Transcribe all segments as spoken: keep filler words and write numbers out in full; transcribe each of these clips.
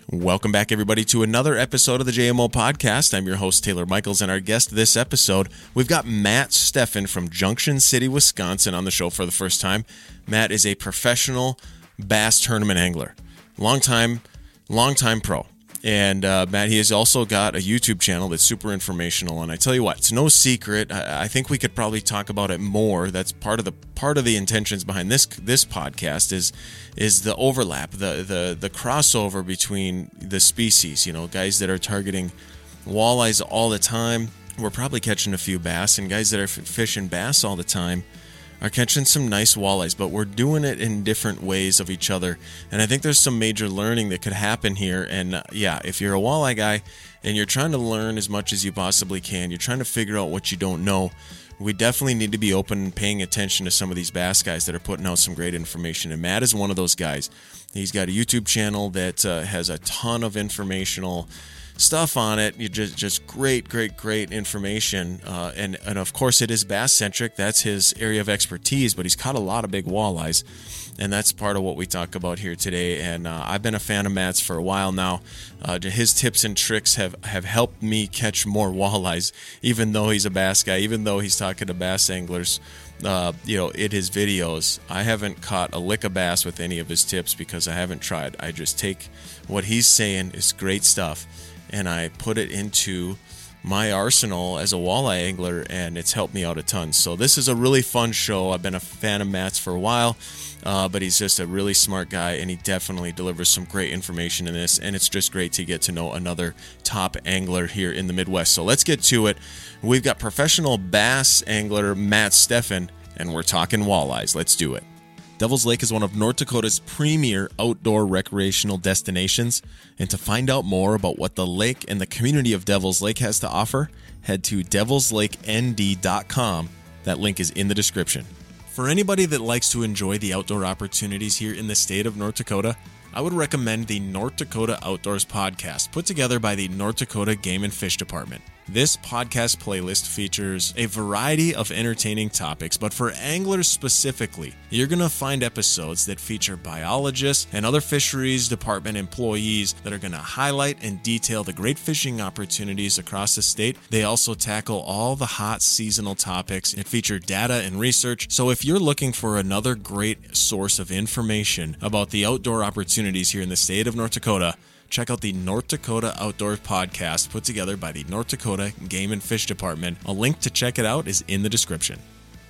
Welcome back, everybody, to another episode of the J M O Podcast. I'm your host, Taylor Michaels, and our guest this episode, we've got Matt Steffen from Junction City, Wisconsin on the show for the first time. Matt is a professional bass tournament angler, long time, long time pro. And uh, Matt, he has also got a YouTube channel that's super informational. And I tell you what, it's no secret. I, I think we could probably talk about it more. That's part of the part of the intentions behind this this podcast is is the overlap, the the the crossover between the species. You know, guys that are targeting walleyes all the time, we're probably catching a few bass, and guys that are f- fishing bass all the time are catching some nice walleyes, but we're doing it in different ways of each other. And I think there's some major learning that could happen here. And uh, yeah, if you're a walleye guy and you're trying to learn as much as you possibly can, you're trying to figure out what you don't know, we definitely need to be open and paying attention to some of these bass guys that are putting out some great information. And Matt is one of those guys. He's got a YouTube channel that uh, has a ton of informational stuff on it. You just just great, great, great information. Uh, and, and of course it is bass centric. That's his area of expertise, but he's caught a lot of big walleyes. And that's part of what we talk about here today. And uh, I've been a fan of Matt's for a while now. Uh, his tips and tricks have, have helped me catch more walleyes, even though he's a bass guy, even though he's talking to bass anglers. Uh, you know, in his videos, I haven't caught a lick of bass with any of his tips because I haven't tried. I just take what he's saying is great stuff, and I put it into my arsenal as a walleye angler, and it's helped me out a ton. So this is a really fun show. I've been a fan of Matt's for a while, uh, but he's just a really smart guy, and he definitely delivers some great information in this, and it's just great to get to know another top angler here in the Midwest. So let's get to it. We've got professional bass angler Matt Steffen, and we're talking walleyes. Let's do it. Devil's Lake is one of North Dakota's premier outdoor recreational destinations, and to find out more about what the lake and the community of Devil's Lake has to offer, head to devils lake n d dot com. That link is in the description. For anybody that likes to enjoy the outdoor opportunities here in the state of North Dakota, I would recommend the North Dakota Outdoors podcast, put together by the North Dakota Game and Fish Department. This podcast playlist features a variety of entertaining topics, but for anglers specifically, you're going to find episodes that feature biologists and other fisheries department employees that are going to highlight and detail the great fishing opportunities across the state. They also tackle all the hot seasonal topics and feature data and research. So if you're looking for another great source of information about the outdoor opportunities here in the state of North Dakota, check out the North Dakota Outdoors podcast put together by the North Dakota Game and Fish Department. A link to check it out is in the description.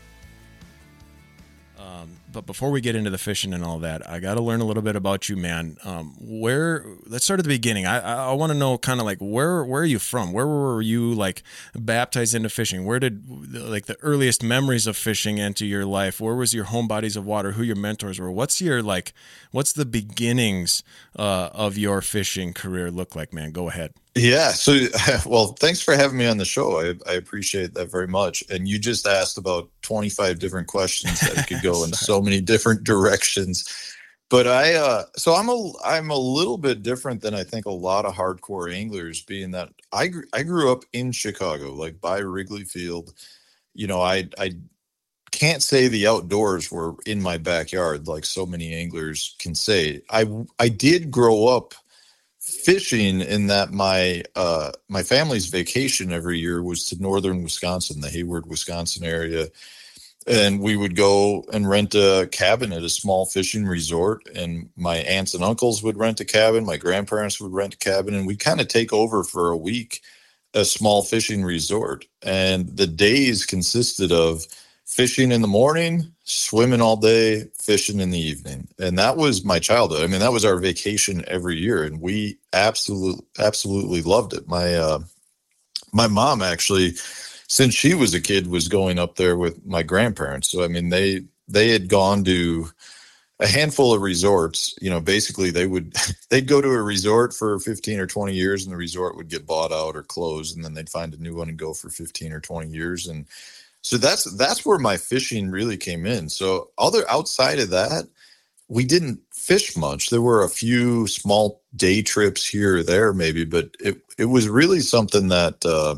Um, but before we get into the fishing and all that, I got to learn a little bit about you, man. Um, where? Let's start at the beginning. I I, I want to know kind of like where where are you from? Where were you like baptized into fishing? Where did like the earliest memories of fishing enter your life? Where was your home bodies of water? Who your mentors were? What's your like? What's the beginnings uh, of your fishing career look like, man? Go ahead. Yeah. So, well, thanks for having me on the show. I, I appreciate that very much. And you just asked about twenty-five different questions that could go in so many different directions. But I, uh, so I'm a, I'm a little bit different than I think a lot of hardcore anglers, being that I, gr- I grew up in Chicago, like by Wrigley Field. You know, I, I can't say the outdoors were in my backyard like so many anglers can say. I, I did grow up fishing in that my uh my family's vacation every year was to northern Wisconsin, the Hayward, Wisconsin area, and we would go and rent a cabin at a small fishing resort, and my aunts and uncles would rent a cabin, my grandparents would rent a cabin, and we'd kind of take over for a week a small fishing resort. And the days consisted of fishing in the morning, swimming all day, fishing in the evening. And that was my childhood. I mean, that was our vacation every year, and we absolutely, absolutely loved it. My, uh, my mom actually, since she was a kid, was going up there with my grandparents. So, I mean, they, they had gone to a handful of resorts. You know, basically they would, they'd go to a resort for fifteen or twenty years, and the resort would get bought out or closed, and then they'd find a new one and go for fifteen or twenty years. And so that's that's where my fishing really came in. So other outside of that, we didn't fish much. There were a few small day trips here or there maybe, but it, it was really something that uh,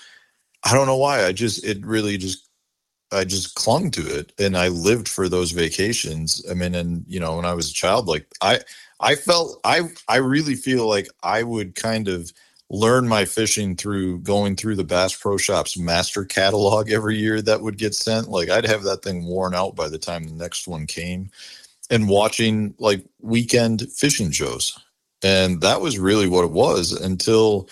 I don't know why. I just it really just I just clung to it, and I lived for those vacations. I mean, and you know, when I was a child, like I I felt I I really feel like I would kind of learn my fishing through going through the Bass Pro Shops master catalog every year that would get sent. Like I'd have that thing worn out by the time the next one came, and watching like weekend fishing shows. And that was really what it was until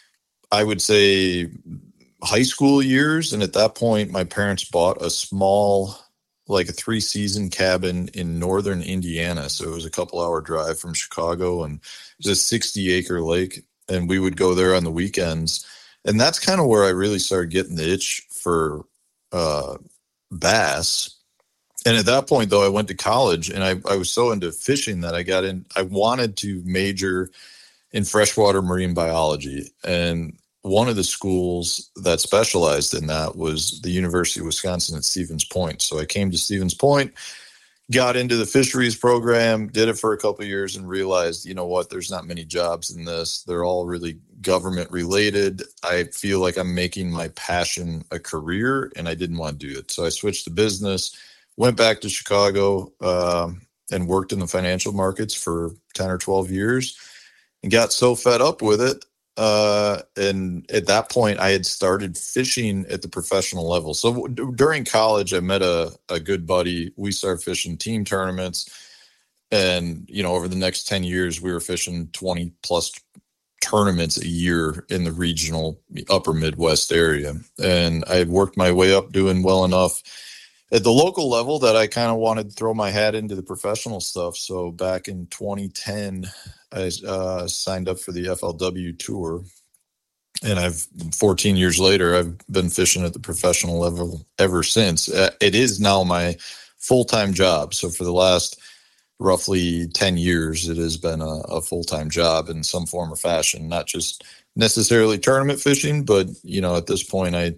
I would say high school years. And at that point, my parents bought a small, like a three season cabin in northern Indiana. So it was a couple hour drive from Chicago, and it was a sixty acre lake. And we would go there on the weekends. And that's kind of where I really started getting the itch for uh, bass. And at that point, though, I went to college, and I, I was so into fishing that I got in, I wanted to major in freshwater marine biology. And one of the schools that specialized in that was the University of Wisconsin at Stevens Point. So I came to Stevens Point, got into the fisheries program, did it for a couple of years, and realized, you know what, there's not many jobs in this. They're all really government related. I feel like I'm making my passion a career, and I didn't want to do it. So I switched to business, went back to Chicago, um, and worked in the financial markets for ten or twelve years, and got so fed up with it. Uh, and at that point, I had started fishing at the professional level. So w- during college, I met a, a good buddy. We started fishing team tournaments. And, you know, over the next ten years, we were fishing twenty plus tournaments a year in the regional upper Midwest area. And I had worked my way up doing well enough at the local level that I kind of wanted to throw my hat into the professional stuff. So back in twenty ten, I uh, signed up for the F L W tour, and I've fourteen years later, I've been fishing at the professional level ever since. Uh, it is now my full-time job. So for the last roughly ten years, it has been a, a full-time job in some form or fashion, not just necessarily tournament fishing, but, you know, at this point, I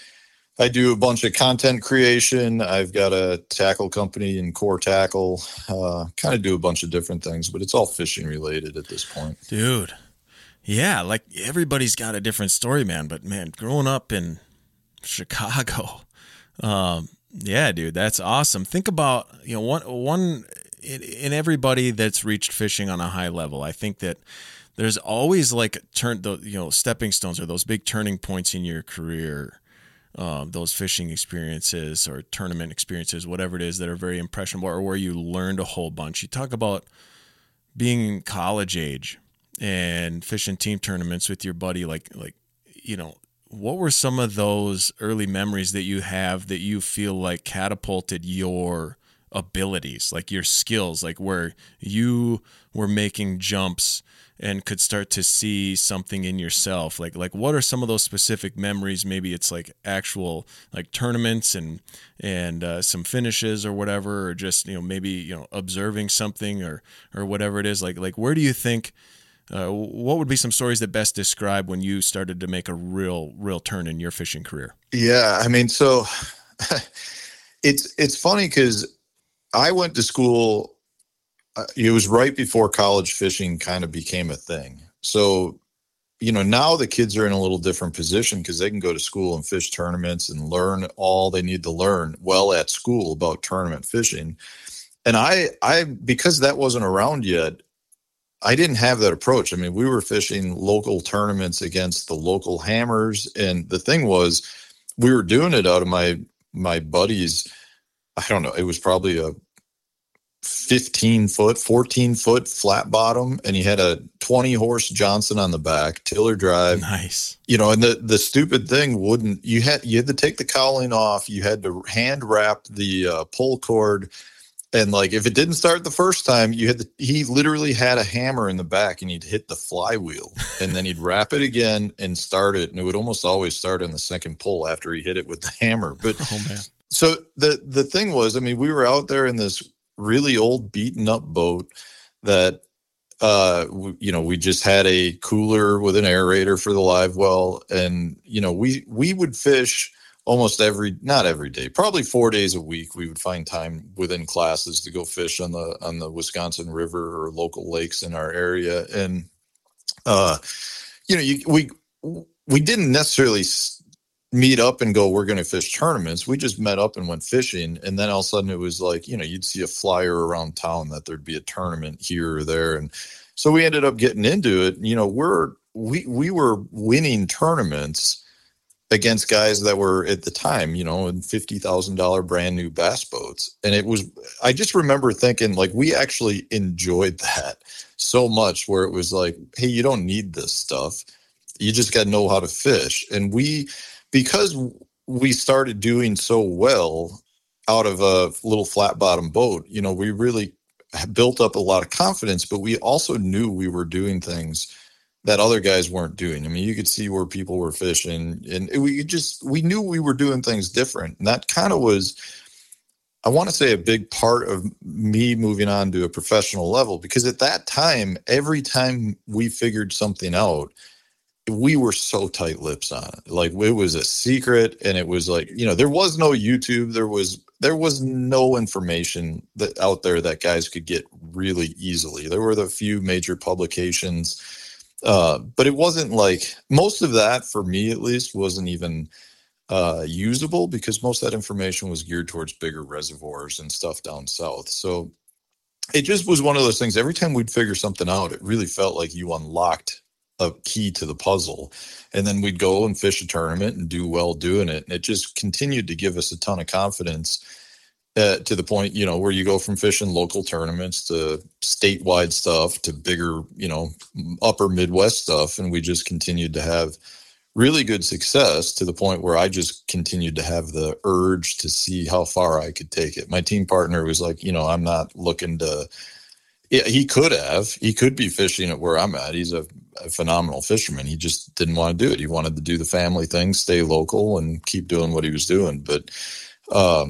I do a bunch of content creation. I've got a tackle company in Core Tackle, uh, kind of do a bunch of different things, but it's all fishing related at this point. Dude. Yeah. Like everybody's got a different story, man, but man, growing up in Chicago, um, yeah, dude, that's awesome. Think about, you know, one, one in, in everybody that's reached fishing on a high level. I think that there's always like turn the, you know, stepping stones or those big turning points in your career. Um, those fishing experiences or tournament experiences, whatever it is, that are very impressionable, or where you learned a whole bunch. You talk about being college age and fishing team tournaments with your buddy. Like, like, you know, what were some of those early memories that you have that you feel like catapulted your abilities, like your skills, like where you were making jumps and could start to see something in yourself? Like, like what are some of those specific memories? Maybe it's like actual like tournaments and, and uh, some finishes or whatever, or just, you know, maybe, you know, observing something or, or whatever it is. Like, like where do you think, uh, what would be some stories that best describe when you started to make a real, real turn in your fishing career? Yeah. I mean, so it's, it's funny because I went to school. Uh, it was right before college fishing kind of became a thing. So, you know, now the kids are in a little different position because they can go to school and fish tournaments and learn all they need to learn well at school about tournament fishing. And I, I, because that wasn't around yet, I didn't have that approach. I mean, we were fishing local tournaments against the local hammers. And the thing was, we were doing it out of my, my buddies. I don't know. It was probably a fifteen foot, fourteen foot flat bottom, and he had a twenty horse Johnson on the back, tiller drive. Nice. You know, and the, the stupid thing wouldn't, you had, you had to take the cowling off. You had to hand wrap the uh, pull cord. And like, if it didn't start the first time, you had to, he literally had a hammer in the back and he'd hit the flywheel and then he'd wrap it again and start it. And it would almost always start on the second pull after he hit it with the hammer. But oh, man. So the, the thing was, I mean, we were out there in this really old beaten up boat that, uh, w- you know, we just had a cooler with an aerator for the live well. And, you know, we, we would fish almost every, not every day, probably four days a week. We would find time within classes to go fish on the, on the Wisconsin River or local lakes in our area. And, uh, you know, you, we, we didn't necessarily meet up and go, we're going to fish tournaments. We just met up and went fishing. And then all of a sudden it was like, you know, you'd see a flyer around town that there'd be a tournament here or there. And so we ended up getting into it. You know, we're, we, we were winning tournaments against guys that were at the time, you know, in fifty thousand dollars brand new bass boats. And it was, I just remember thinking like, we actually enjoyed that so much where it was like, hey, you don't need this stuff. You just got to know how to fish. And we, because we started doing so well out of a little flat bottom boat, you know, we really built up a lot of confidence, but we also knew we were doing things that other guys weren't doing. I mean, you could see where people were fishing, and we just, we knew we were doing things different. And that kind of was, I want to say, a big part of me moving on to a professional level, because at that time, every time we figured something out, we were so tight lips on it. Like it was a secret, and it was like, you know, there was no YouTube. There was, there was no information that out there that guys could get really easily. There were the few major publications, uh, but it wasn't like, most of that for me, at least, wasn't even uh, usable, because most of that information was geared towards bigger reservoirs and stuff down south. So it just was one of those things. Every time we'd figure something out, it really felt like you unlocked a key to the puzzle, and then we'd go and fish a tournament and do well doing it. And it just continued to give us a ton of confidence, uh, to the point, you know, where you go from fishing local tournaments to statewide stuff to bigger, you know, upper Midwest stuff. And we just continued to have really good success, to the point where I just continued to have the urge to see how far I could take it. My team partner was like, you know, I'm not looking to, yeah, he could have, he could be fishing at where I'm at. He's a, a phenomenal fisherman. He just didn't want to do it. He wanted to do the family thing, stay local, and keep doing what he was doing. But um,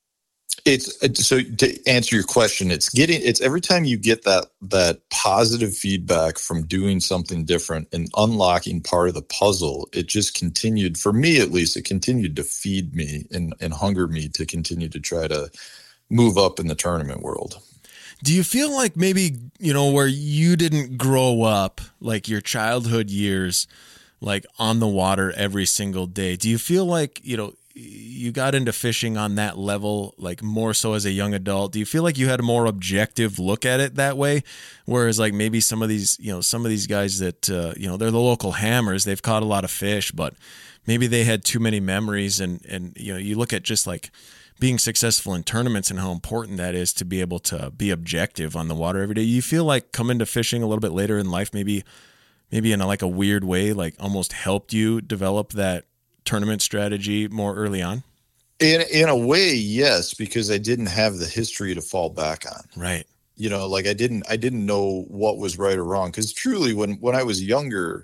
it's, it's so to answer your question, it's getting, it's every time you get that, that positive feedback from doing something different and unlocking part of the puzzle, it just continued, for me at least, it continued to feed me and, and hunger me to continue to try to move up in the tournament world. Do you feel like maybe, you know, where you didn't grow up, like your childhood years, like on the water every single day, do you feel like, you know, you got into fishing on that level, like more so as a young adult? Do you feel like you had a more objective look at it that way? Whereas like maybe some of these, you know, some of these guys that, uh, you know, they're the local hammers, they've caught a lot of fish, but maybe they had too many memories. And, and, you know, you look at just like being successful in tournaments and how important that is to be able to be objective on the water every day. You feel like coming to fishing a little bit later in life, maybe, maybe in a, like a weird way, like almost helped you develop that tournament strategy more early on? In in a way, yes, because I didn't have the history to fall back on. Right. You know, like I didn't I didn't know what was right or wrong. Because truly, when when I was younger,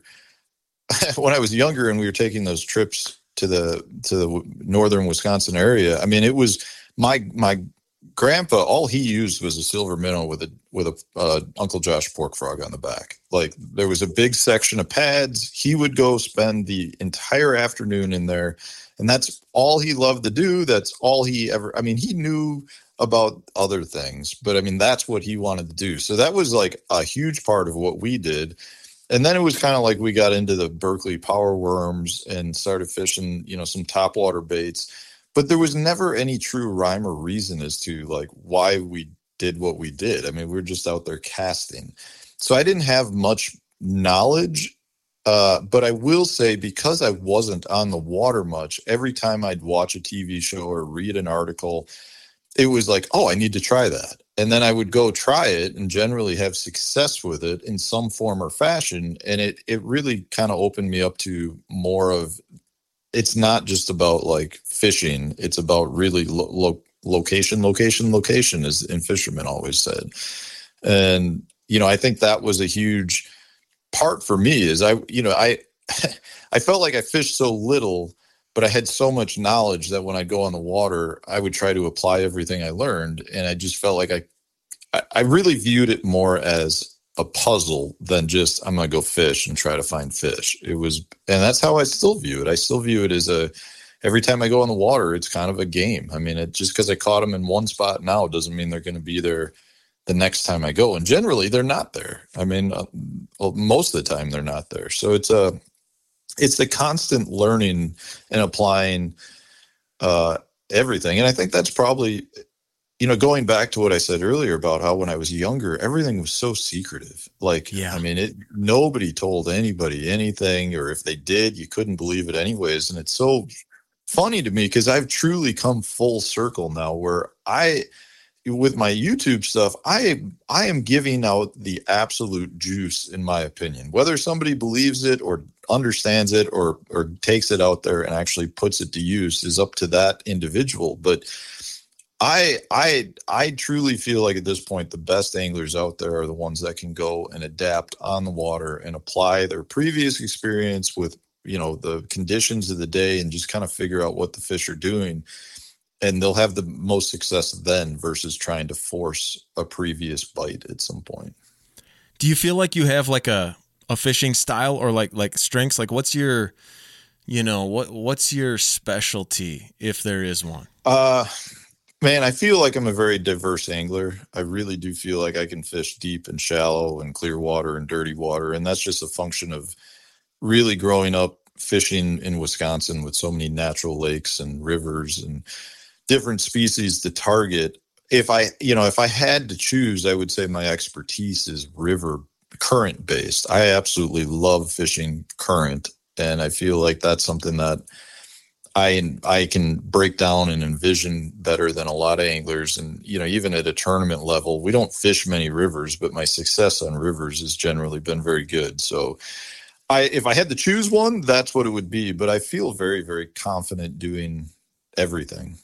when I was younger and we were taking those trips to the to the northern Wisconsin area, I mean, it was my my grandpa, all he used was a silver minnow with a with a uh, Uncle Josh pork frog on the back. Like there was a big section of pads. He would go spend the entire afternoon in there, and that's all he loved to do. That's all he ever, I mean, he knew about other things, but I mean, that's what he wanted to do. So that was like a huge part of what we did. And then it was kind of like we got into the Berkeley power worms and started fishing, you know, some topwater baits. But there was never any true rhyme or reason as to like why we did what we did. I mean, we were just out there casting. So I didn't have much knowledge, uh, but I will say, because I wasn't on the water much, every time I'd watch a T V show or read an article, it was like, oh, I need to try that. And then I would go try it and generally have success with it in some form or fashion. And it it really kind of opened me up to more of, it's not just about like fishing. It's about really lo- lo- location, location, location, as in fishermen always said. And, you know, I think that was a huge part for me is I, you know, I, I felt like I fished so little, but I had so much knowledge that when I go on the water, I would try to apply everything I learned. And I just felt like I, I really viewed it more as a puzzle than just, I'm going to go fish and try to find fish. It was, and that's how I still view it. I still view it as a, every time I go in the water, it's kind of a game. I mean, it just because I caught them in one spot now doesn't mean they're going to be there the next time I go. And generally they're not there. I mean, uh, well, most of the time they're not there. So it's a, it's the constant learning and applying uh, everything. And I think that's probably, you know, going back to what I said earlier about how when I was younger, everything was so secretive. Like, Yeah. I mean, it, nobody told anybody anything, or if they did, you couldn't believe it anyways. And it's so funny to me because I've truly come full circle now where I, with my YouTube stuff, I I am giving out the absolute juice, in my opinion. Whether somebody believes it or understands it or or takes it out there and actually puts it to use is up to that individual. But I I I truly feel like at this point the best anglers out there are the ones that can go and adapt on the water and apply their previous experience with, you know, the conditions of the day and just kind of figure out what the fish are doing. And they'll have the most success then versus trying to force a previous bite at some point. Do you feel like you have like a, a fishing style or like like strengths? Like what's your, you know, what what's your specialty if there is one? Uh, man, I feel like I'm a very diverse angler. I really do feel like I can fish deep and shallow and clear water and dirty water. And that's just a function of really growing up fishing in Wisconsin with so many natural lakes and rivers and different species to target. If I, you know, if I had to choose, I would say my expertise is river current based. I absolutely love fishing current. And I feel like that's something that I, I can break down and envision better than a lot of anglers. And, you know, even at a tournament level, we don't fish many rivers, but my success on rivers has generally been very good. So I, if I had to choose one, that's what it would be. But I feel very, very confident doing everything.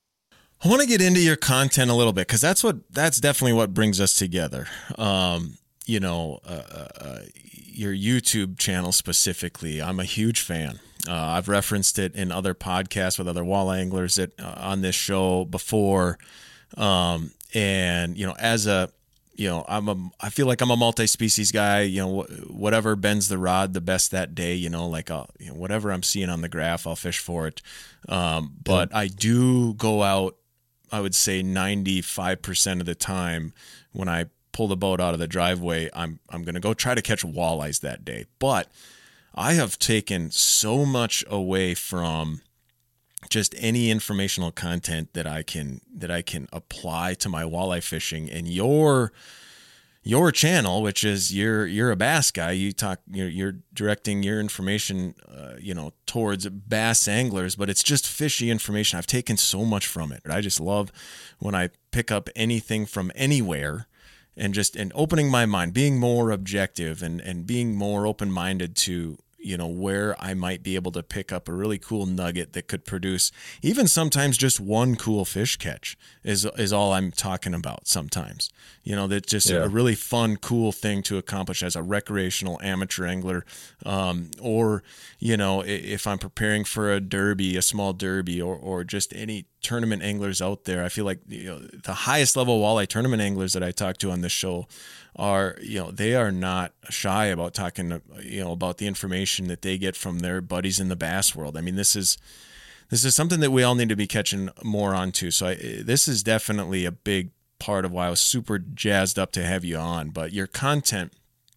I want to get into your content a little bit because that's what that's definitely what brings us together. Um, you know, uh, uh, your YouTube channel specifically, I'm a huge fan. Uh, I've referenced it in other podcasts with other walleye anglers that uh, on this show before. Um, and you know, as a you know, I'm a I feel like I'm a multi-species guy. You know, wh- whatever bends the rod the best that day. You know, like I'll, you know, whatever I'm seeing on the graph, I'll fish for it. Um, but yeah. I do go out. I would say ninety-five percent of the time when I pull the boat out of the driveway, I'm I'm going to go try to catch walleyes that day. But I have taken so much away from just any informational content that I can that I can apply to my walleye fishing. And your your channel, which is you're you're a bass guy, you talk you're, you're directing your information, uh, you know, towards bass anglers, but it's just fishy information. I've taken so much from it. I just love when I pick up anything from anywhere, and just and opening my mind, being more objective, and and being more open minded to, you know, where I might be able to pick up a really cool nugget that could produce even sometimes just one cool fish catch is is all I'm talking about sometimes. You know, that's just yeah. a really fun, cool thing to accomplish as a recreational amateur angler. Um, or, you know, if I'm preparing for a derby, a small derby, or or just any tournament anglers out there, I feel like, you know, the highest level walleye tournament anglers that I talk to on this show are, you know, they are not shy about talking, you know, about the information that they get from their buddies in the bass world. I mean, this is this is something that we all need to be catching more onto. So I, this is definitely a big part of why I was super jazzed up to have you on. But your content,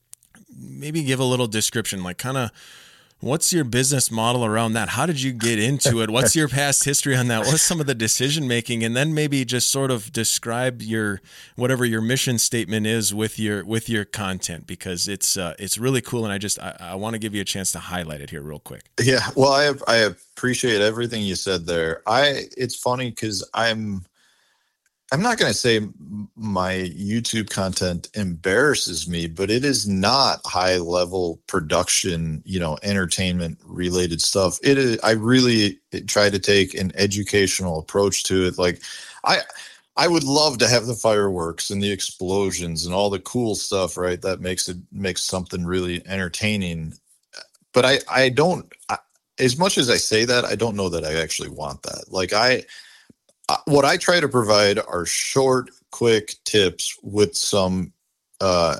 maybe give a little description, like kind of what's your business model around that? How did you get into it? What's your past history on that? What's some of the decision making? And then maybe just sort of describe your whatever your mission statement is with your with your content, because it's uh, it's really cool, and I just I, I want to give you a chance to highlight it here real quick. Yeah, well, I I appreciate everything you said there. I it's funny because I'm. I'm not going to say my YouTube content embarrasses me, but it is not high level production, you know, entertainment related stuff. It is, I really try to take an educational approach to it. Like I, I would love to have the fireworks and the explosions and all the cool stuff, right? That makes it makes something really entertaining. But I, I don't, I, as much as I say that, I don't know that I actually want that. Like I, What I try to provide are short, quick tips with some uh,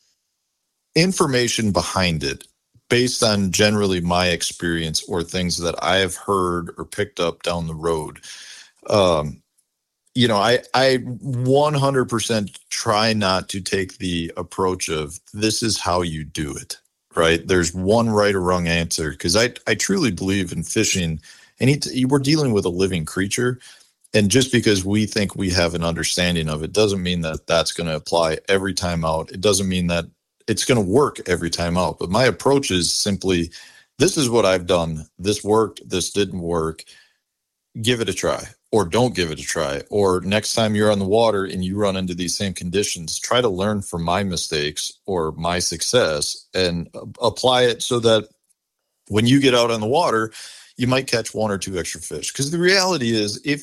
information behind it based on generally my experience or things that I have heard or picked up down the road. Um, you know, I, I one hundred percent try not to take the approach of this is how you do it. right? There's one right or wrong answer, because I, I truly believe in fishing. And we're dealing with a living creature. And just because we think we have an understanding of it doesn't mean that that's going to apply every time out. It doesn't mean that it's going to work every time out. But my approach is simply, this is what I've done. This worked. This didn't work. Give it a try, or don't give it a try. Or next time you're on the water and you run into these same conditions, try to learn from my mistakes or my success and apply it so that when you get out on the water, you might catch one or two extra fish. Because the reality is, if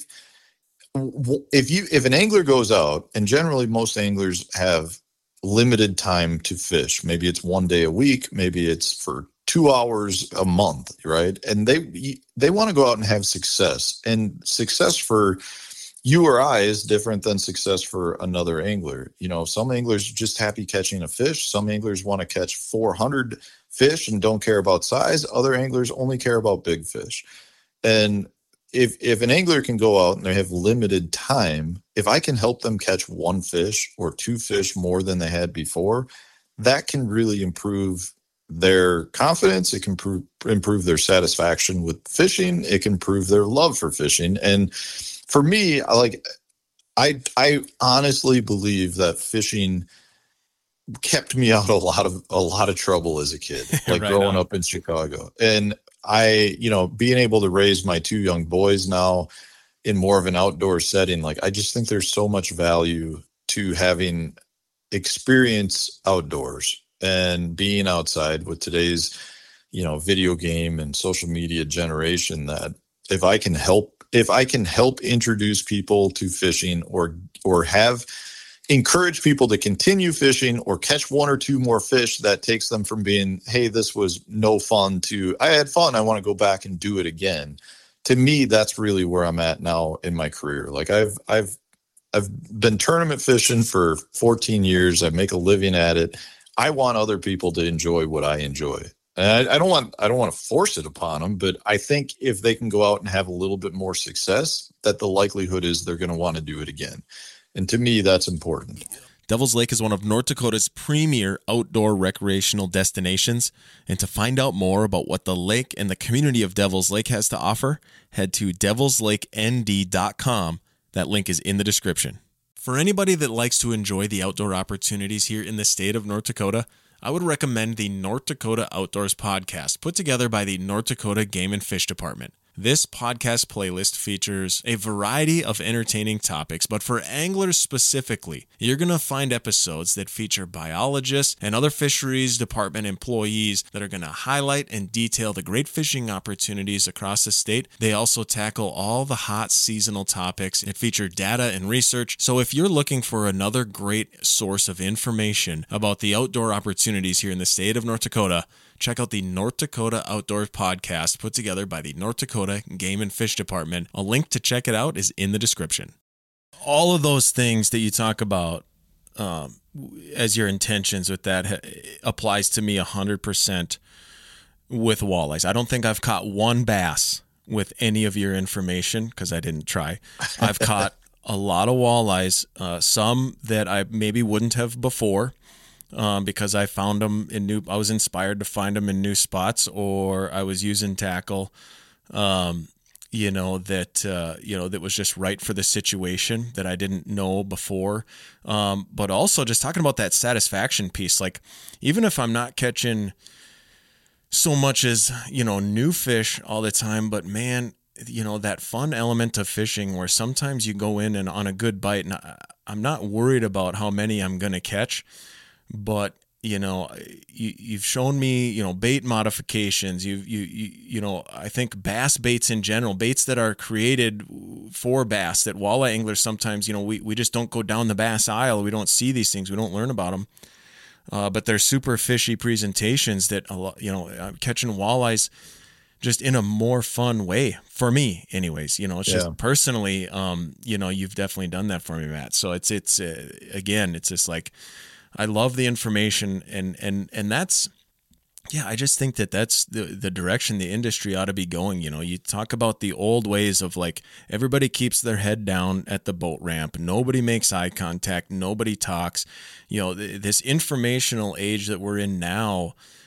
if you if an angler goes out, and generally most anglers have limited time to fish, maybe it's one day a week, maybe it's for two hours a month, right? And they they want to go out and have success. And success for you or I is different than success for another angler. You know, some anglers are just happy catching a fish. Some anglers want to catch four hundred fish and don't care about size. Other anglers only care about big fish. And if if an angler can go out and they have limited time, if I can help them catch one fish or two fish more than they had before, that can really improve their confidence. It can improve, improve their satisfaction with fishing. It can improve their love for fishing. And for me, I like, I, I honestly believe that fishing kept me out of a lot of, a lot of trouble as a kid, like right growing on. up in Chicago. And I, you know, being able to raise my two young boys now in more of an outdoor setting, like, I just think there's so much value to having experience outdoors and being outside with today's, you know, video game and social media generation, that if I can help, if I can help introduce people to fishing, or, or have encourage people to continue fishing or catch one or two more fish, that takes them from being, hey, this was no fun, to I had fun, I want to go back and do it again. To me, that's really where I'm at now in my career. Like I've, I've, I've been tournament fishing for fourteen years. I make a living at it. I want other people to enjoy what I enjoy. And I, I don't want I don't want to force it upon them, but I think if they can go out and have a little bit more success, that the likelihood is they're going to want to do it again. And to me, that's important. Devil's Lake is one of North Dakota's premier outdoor recreational destinations. And to find out more about what the lake and the community of Devil's Lake has to offer, head to devils lake n d dot com. That link is in the description. For anybody that likes to enjoy the outdoor opportunities here in the state of North Dakota, I would recommend the North Dakota Outdoors podcast, put together by the North Dakota Game and Fish Department. This podcast playlist features a variety of entertaining topics, but for anglers specifically, you're going to find episodes that feature biologists and other fisheries department employees that are going to highlight and detail the great fishing opportunities across the state. They also tackle all the hot seasonal topics and feature data and research. So if you're looking for another great source of information about the outdoor opportunities here in the state of North Dakota, check out the North Dakota Outdoors podcast put together by the North Dakota Game and Fish Department. A link to check it out is in the description. All of those things that you talk about um, as your intentions with that applies to me one hundred percent with walleyes. I don't think I've caught one bass with any of your information because I didn't try. I've caught a lot of walleyes, uh, some that I maybe wouldn't have before. Um, because I found them in new, I was inspired to find them in new spots, or I was using tackle, um, you know, that, uh, you know, that was just right for the situation that I didn't know before. Um, but also just talking about that satisfaction piece, like even if I'm not catching so much as, you know, new fish all the time, but man, you know, that fun element of fishing where sometimes you go in and on a good bite, and I, I'm not worried about how many I'm going to catch. But, you know, you, you've shown me, you know, bait modifications. You've, you, you, you know, I think bass baits in general, baits that are created for bass, that walleye anglers sometimes, you know, we, we just don't go down the bass aisle. We don't see these things. We don't learn about them. Uh, but they're super fishy presentations that, you know, I'm catching walleyes just in a more fun way for me anyways. You know, it's yeah. just personally, um, you know, you've definitely done that for me, Matt. So it's, it's, uh, again, it's just like, I love the information, and, and, and that's, yeah, I just think that that's the, the direction the industry ought to be going. You know, you talk about the old ways of like, everybody keeps their head down at the boat ramp. Nobody makes eye contact. Nobody talks. You know, th- this informational age that we're in now,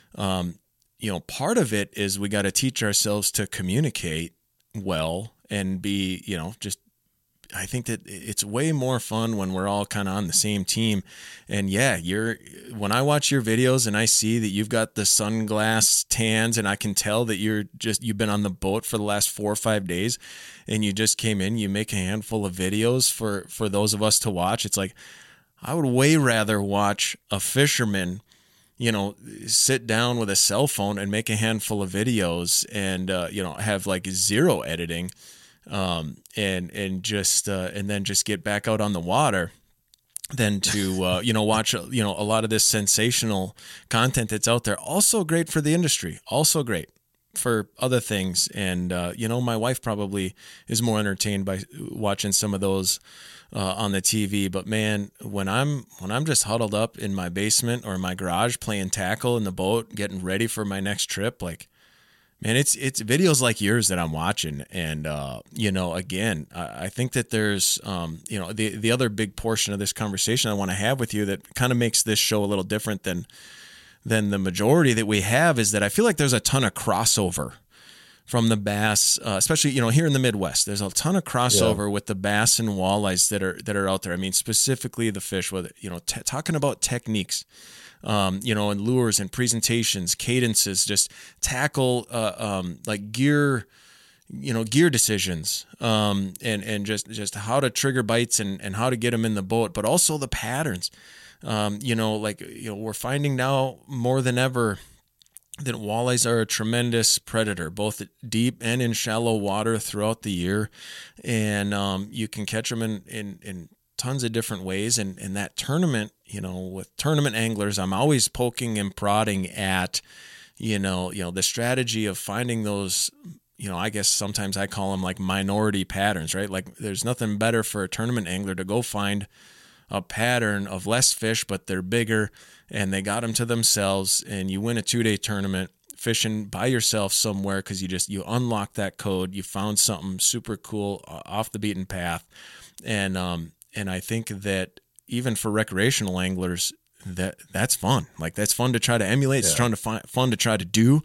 um, you know, part of it is we got to teach ourselves to communicate well and be, you know, just, I think that it's way more fun when we're all kind of on the same team. And yeah, you're, when I watch your videos and I see that you've got the sunglass tans and I can tell that you're just, you've been on the boat for the last four or five days and you just came in, you make a handful of videos for, for those of us to watch. It's like, I would way rather watch a fisherman, you know, sit down with a cell phone and make a handful of videos and, uh, you know, have like zero editing. Um, and, and just, uh, and then just get back out on the water than to, uh, you know, watch, you know, a lot of this sensational content that's out there. Also great for the industry, also great for other things. And, uh, you know, my wife probably is more entertained by watching some of those, uh, on the T V, but man, when I'm, when I'm just huddled up in my basement or my garage playing tackle in the boat, getting ready for my next trip, like, man, it's it's videos like yours that I'm watching, and uh, you know, again, I, I think that there's, um, you know, the the other big portion of this conversation I want to have with you that kind of makes this show a little different than than the majority that we have is that I feel like there's a ton of crossover from the bass, uh, especially you know here in the Midwest. There's a ton of crossover yeah. with the bass and walleyes that are that are out there. I mean, specifically the fish, with you know, t- talking about techniques. Um, you know, and lures and presentations, cadences, just tackle, uh, um, like gear, you know, gear decisions, um, and, and just, just how to trigger bites and, and how to get them in the boat, but also the patterns. Um, you know, like, you know, we're finding now more than ever that walleyes are a tremendous predator, both deep and in shallow water throughout the year. And, um, you can catch them in, in, in tons of different ways. And, and that tournament, you know, with tournament anglers, I'm always poking and prodding at, you know, you know, the strategy of finding those, you know, I guess sometimes I call them like minority patterns, right? Like there's nothing better for a tournament angler to go find a pattern of less fish, but they're bigger and they got them to themselves, and you win a two day tournament fishing by yourself somewhere because you just, you unlock that code, you found something super cool off the beaten path. And, um, and I think that even for recreational anglers, that that's fun. Like that's fun to try to emulate. It's yeah. trying to find, fun to try to do.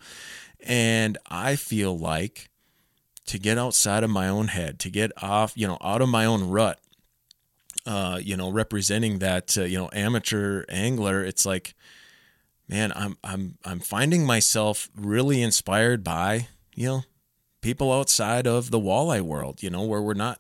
And I feel like to get outside of my own head, to get off, you know, out of my own rut, uh, you know, representing that, uh, you know, amateur angler, it's like, man, I'm, I'm, I'm finding myself really inspired by, you know, people outside of the walleye world, you know, where we're not,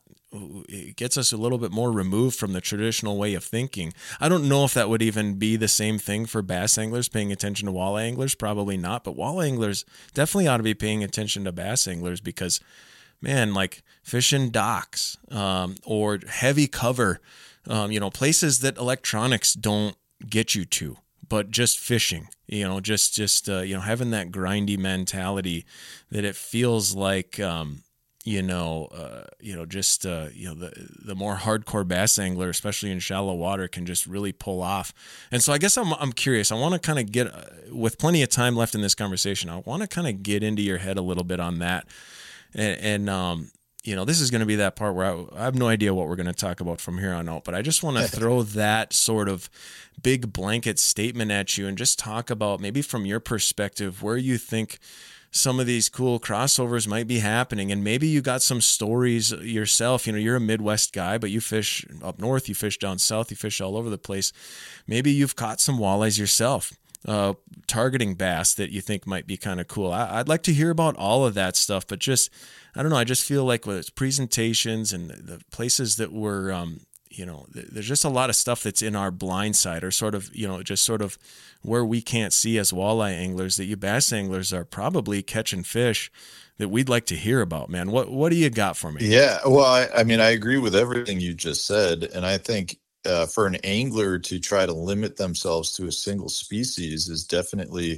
it gets us a little bit more removed from the traditional way of thinking. I don't know if that would even be the same thing for bass anglers paying attention to walleye anglers. Probably not, but walleye anglers definitely ought to be paying attention to bass anglers because, man, like fishing docks um, or heavy cover, um, you know, places that electronics don't get you to, but just fishing, you know, just, just uh, you know, having that grindy mentality that it feels like, um, you know, uh, you know, just, uh, you know, the, the more hardcore bass angler, especially in shallow water, can just really pull off. And so I guess I'm, I'm curious, I want to kind of get, uh, with plenty of time left in this conversation, I want to kind of get into your head a little bit on that. And, and um, you know, this is going to be that part where I, I have no idea what we're going to talk about from here on out, but I just want to throw that sort of big blanket statement at you and just talk about maybe from your perspective, where you think some of these cool crossovers might be happening. And maybe you got some stories yourself. You know, you're a Midwest guy, but you fish up north, you fish down south, you fish all over the place. Maybe you've caught some walleyes yourself, uh, targeting bass that you think might be kind of cool. I, I'd like to hear about all of that stuff, but just, I don't know. I just feel like with its presentations and the places that were, um, you know, there's just a lot of stuff that's in our blind side, or sort of, you know, just sort of where we can't see as walleye anglers, that you bass anglers are probably catching fish that we'd like to hear about, man. What, what do you got for me? Yeah. Well, I, I mean, I agree with everything you just said. And I think uh, for an angler to try to limit themselves to a single species is definitely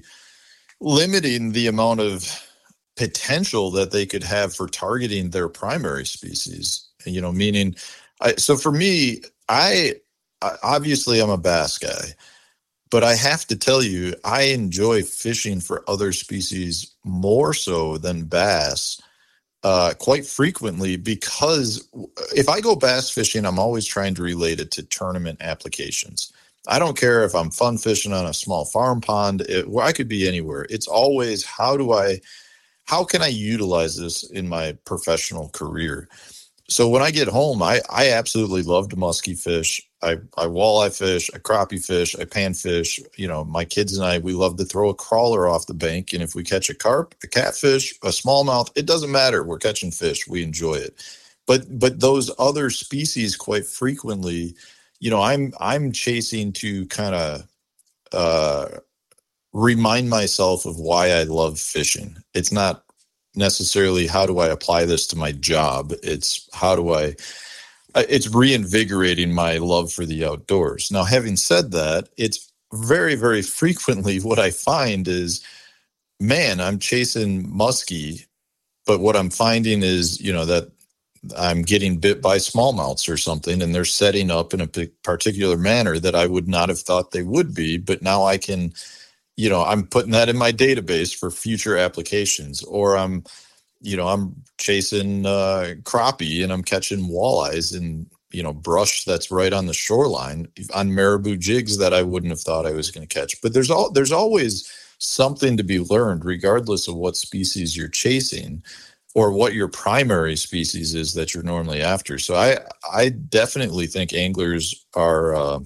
limiting the amount of potential that they could have for targeting their primary species, you know, meaning, I, so for me, I, I obviously I'm a bass guy, but I have to tell you, I enjoy fishing for other species more so than bass, uh, quite frequently, because if I go bass fishing, I'm always trying to relate it to tournament applications. I don't care if I'm fun fishing on a small farm pond, it, where I could be anywhere. It's always, how do I, how can I utilize this in my professional career? So when I get home, I, I absolutely love to musky fish. I, I walleye fish, I crappie fish, I panfish. You know, my kids and I, we love to throw a crawler off the bank. And if we catch a carp, a catfish, a smallmouth, it doesn't matter. We're catching fish. We enjoy it. But but those other species, quite frequently, you know, I'm I'm chasing to kind of uh, remind myself of why I love fishing. It's not necessarily how do I apply this to my job. It's how do I, it's reinvigorating my love for the outdoors. Now, having said that, it's very, very frequently what I find is, man, I'm chasing muskie, but what I'm finding is, you know, that I'm getting bit by smallmouths or something, and they're setting up in a particular manner that I would not have thought they would be. But now I can, you know, I'm putting that in my database for future applications, or I'm, you know, I'm chasing uh, crappie and I'm catching walleyes in, you know, brush that's right on the shoreline on marabou jigs that I wouldn't have thought I was going to catch. But there's all, there's always something to be learned, regardless of what species you're chasing or what your primary species is that you're normally after. So I, I definitely think anglers are, uh,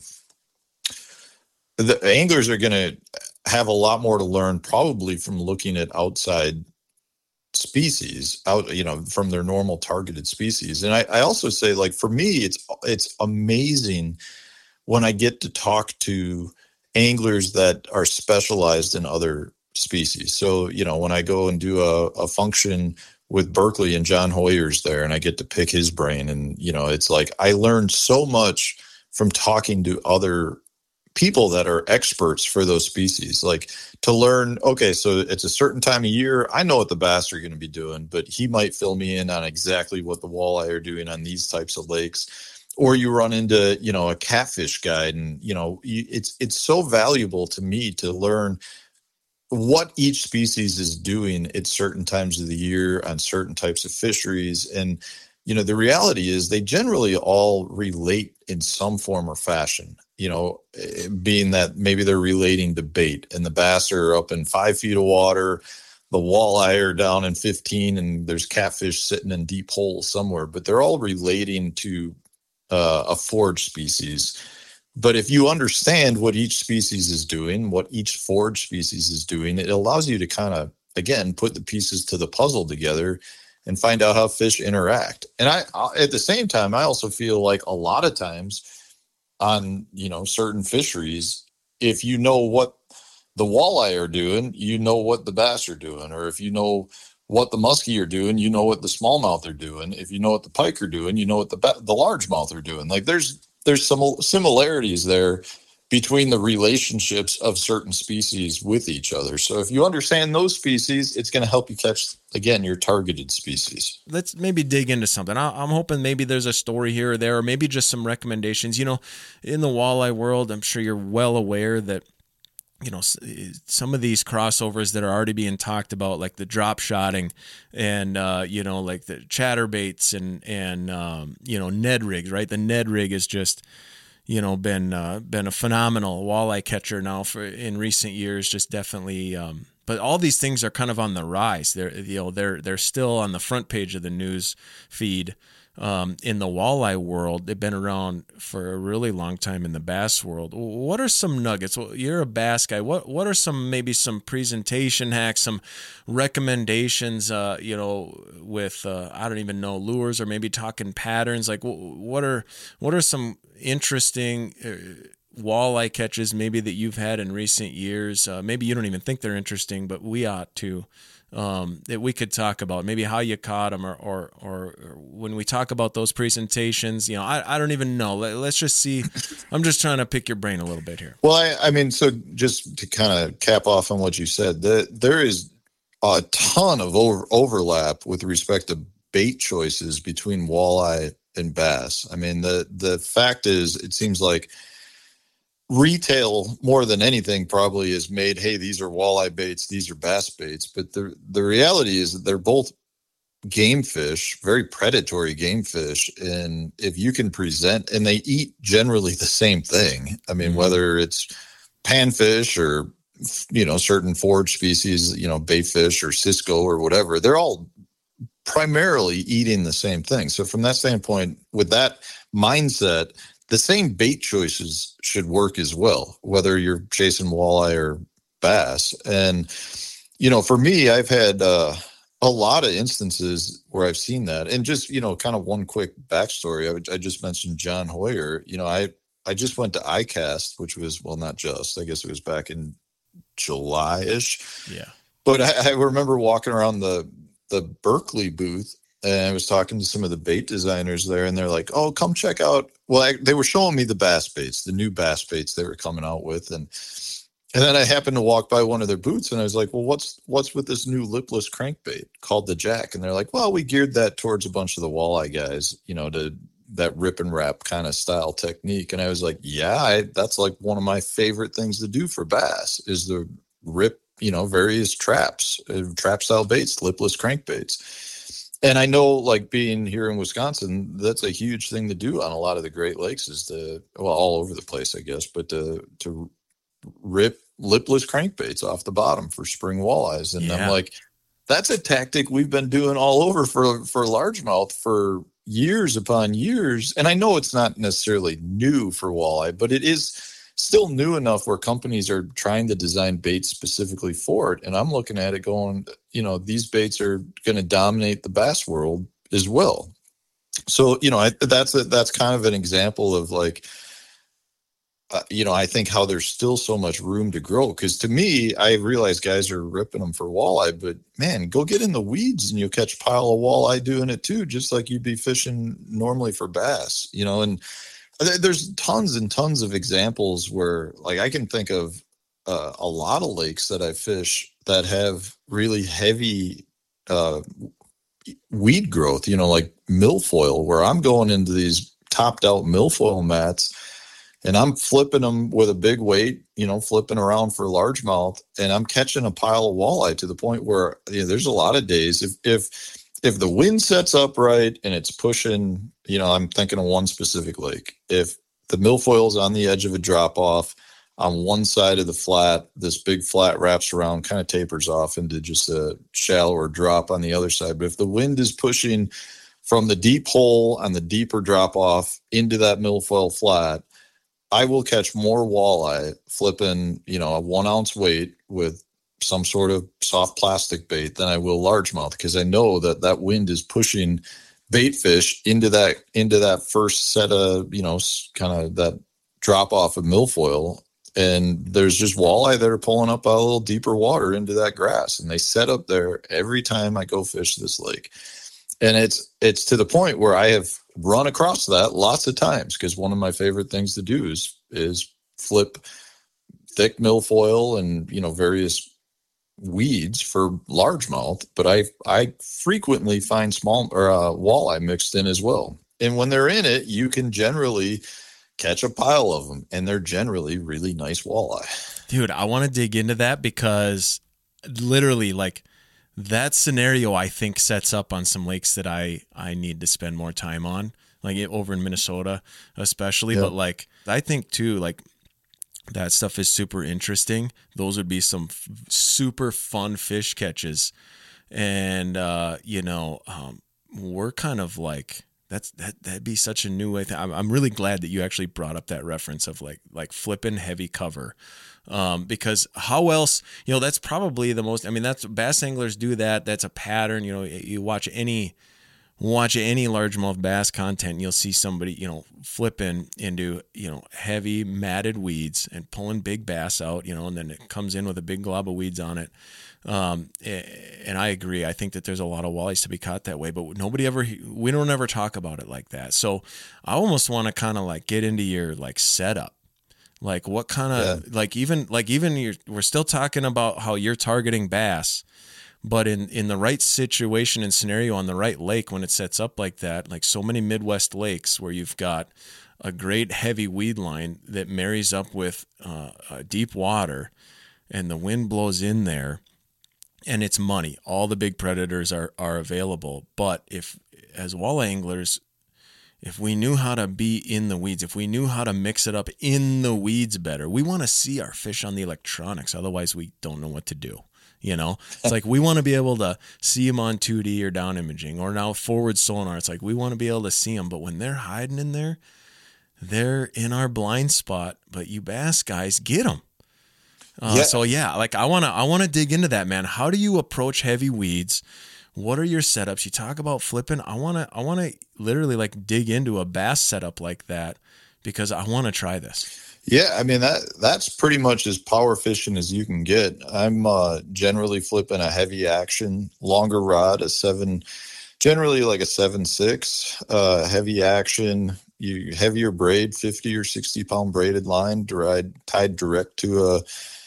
the anglers are going to have a lot more to learn, probably from looking at outside species out, you know, from their normal targeted species. And I, I also say, like, for me, it's, it's amazing when I get to talk to anglers that are specialized in other species. So, you know, when I go and do a, a function with Berkeley and John Hoyer's there, and I get to pick his brain, and, you know, it's like, I learned so much from talking to other people that are experts for those species, like to learn, okay, so it's a certain time of year. I know what the bass are going to be doing, but he might fill me in on exactly what the walleye are doing on these types of lakes. Or you run into, you know, a catfish guide, and, you know, it's, it's so valuable to me to learn what each species is doing at certain times of the year on certain types of fisheries. And, you know, the reality is they generally all relate in some form or fashion, you know, being that maybe they're relating to bait, and the bass are up in five feet of water, the walleye are down in fifteen, and there's catfish sitting in deep holes somewhere, but they're all relating to uh, a forage species. But if you understand what each species is doing, what each forage species is doing, it allows you to kind of, again, put the pieces to the puzzle together and find out how fish interact. And I, at the same time, I also feel like a lot of times on, you know, certain fisheries, if you know what the walleye are doing, you know what the bass are doing. Or if you know what the muskie are doing, you know what the smallmouth are doing. If you know what the pike are doing, you know what the the largemouth are doing. Like there's there's some similarities there between the relationships of certain species with each other. So if you understand those species, it's going to help you catch, again, your targeted species. Let's maybe dig into something. I'm hoping maybe there's a story here or there, or maybe just some recommendations. You know, in the walleye world, I'm sure you're well aware that, you know, some of these crossovers that are already being talked about, like the drop shotting and, uh, you know, like the chatterbaits and, and um, you know, Ned rigs, right? The Ned rig is just, you know, been uh, been a phenomenal walleye catcher now for in recent years. Just definitely, um, but all these things are kind of on the rise. They're you know they're they're still on the front page of the news feed um, in the walleye world. They've been around for a really long time in the bass world. What are some nuggets? Well, you're a bass guy. What what are some maybe some presentation hacks, some recommendations? Uh, you know, with uh, I don't even know lures, or maybe talking patterns. Like what are what are some interesting uh, walleye catches maybe that you've had in recent years? Uh, maybe you don't even think they're interesting, but we ought to. Um, that we could talk about maybe how you caught them, or, or, or, or when we talk about those presentations, you know, I, I don't even know. Let, let's just see. I'm just trying to pick your brain a little bit here. Well, I, I mean, so just to kind of cap off on what you said, the, there is a ton of over, overlap with respect to bait choices between walleye and bass. I mean, the, the fact is, it seems like retail more than anything probably is made, hey, these are walleye baits, these are bass baits. But the the reality is that they're both game fish, very predatory game fish. And if you can present, and they eat generally the same thing. I mean, mm-hmm. whether it's panfish or, you know, certain forage species, you know, baitfish or Cisco or whatever, they're all primarily eating the same thing. So from that standpoint, with that mindset, the same bait choices should work as well, whether you're chasing walleye or bass. And, you know, for me, I've had uh, a lot of instances where I've seen that. And just, you know, kind of one quick backstory. I, I just mentioned John Hoyer. You know, I, I just went to I CAST, which was, well, not just, I guess it was back in July-ish. Yeah. But I, I remember walking around the, the Berkeley booth, and I was talking to some of the bait designers there, and they're like, oh, come check out. Well, I, they were showing me the bass baits, the new bass baits they were coming out with. And and then I happened to walk by one of their booths, and I was like, well, what's what's with this new lipless crankbait called the Jack? And they're like, well, we geared that towards a bunch of the walleye guys, you know, to that rip and wrap kind of style technique. And I was like, yeah, I, that's like one of my favorite things to do for bass is the rip, you know, various traps, uh, trap style baits, lipless crankbaits. And I know, like, being here in Wisconsin, that's a huge thing to do on a lot of the Great Lakes is to, well, all over the place, I guess, but to, to rip lipless crankbaits off the bottom for spring walleyes. And yeah. I'm like, that's a tactic we've been doing all over for, for largemouth for years upon years. And I know it's not necessarily new for walleye, but it is still new enough where companies are trying to design baits specifically for it. And I'm looking at it going, you know, these baits are going to dominate the bass world as well. So, you know, I, that's a, that's kind of an example of like, uh, you know, I think how there's still so much room to grow. Because to me, I realize guys are ripping them for walleye, but man, go get in the weeds and you'll catch a pile of walleye doing it too, just like you'd be fishing normally for bass, you know. And there's tons and tons of examples where, like, I can think of uh, a lot of lakes that I fish that have really heavy uh, weed growth, you know, like milfoil, where I'm going into these topped out milfoil mats and I'm flipping them with a big weight, you know, flipping around for largemouth, and I'm catching a pile of walleye to the point where, you know, there's a lot of days if, if, if the wind sets up right and it's pushing, you know, I'm thinking of one specific lake. If the milfoil is on the edge of a drop off on one side of the flat, this big flat wraps around, kind of tapers off into just a shallower drop on the other side. But if the wind is pushing from the deep hole on the deeper drop off into that milfoil flat, I will catch more walleye flipping, you know, a one ounce weight with some sort of soft plastic bait than I will largemouth, because I know that that wind is pushing bait fish into that into that first set of, you know, kind of that drop off of milfoil, and there's just walleye that are pulling up a little deeper water into that grass, and they set up there every time I go fish this lake. And it's it's to the point where I have run across that lots of times, because one of my favorite things to do is is flip thick milfoil and, you know, various weeds for largemouth, but I I frequently find small or uh, walleye mixed in as well. And when they're in it, you can generally catch a pile of them, and they're generally really nice walleye. Dude, I want to dig into that, because literally, like, that scenario I think sets up on some lakes that I I need to spend more time on, like over in Minnesota especially. Yep. But like, I think too, like, that stuff is super interesting. Those would be some f- super fun fish catches. And, uh, you know, um, we're kind of like, that's, that, that'd be such a new way. I'm, I'm really glad that you actually brought up that reference of like, like flipping heavy cover. Um, because how else, you know, that's probably the most, I mean, that's bass anglers do that. That's a pattern. You know, you watch any, watch any largemouth bass content, you'll see somebody, you know, flipping into, you know, heavy matted weeds and pulling big bass out, you know, and then it comes in with a big glob of weeds on it. Um, and I agree. I think that there's a lot of walleyes to be caught that way, but nobody ever, we don't ever talk about it like that. So I almost want to kind of like get into your like setup. Like what kind of, yeah. like even, like even you're, we're still talking about how you're targeting bass, but in, in the right situation and scenario on the right lake, when it sets up like that, like so many Midwest lakes where you've got a great heavy weed line that marries up with uh, uh, deep water, and the wind blows in there, and it's money. All the big predators are are available. But if, as walleye anglers, if we knew how to be in the weeds, if we knew how to mix it up in the weeds better, we want to see our fish on the electronics. Otherwise, we don't know what to do. You know, it's like we want to be able to see them on two D or down imaging or now forward sonar. It's like we want to be able to see them. But when they're hiding in there, they're in our blind spot. But you bass guys get them. Uh, yeah. So yeah, like I want to, I want to dig into that, man. How do you approach heavy weeds? What are your setups? You talk about flipping. I want to, I want to literally like dig into a bass setup like that because I want to try this. Yeah, I mean, that that's pretty much as power fishing as you can get. I'm uh, generally flipping a heavy action, longer rod, a seven, generally like a seven six, uh, heavy action, you heavier braid, fifty or sixty pound braided line, tied, tied direct to a,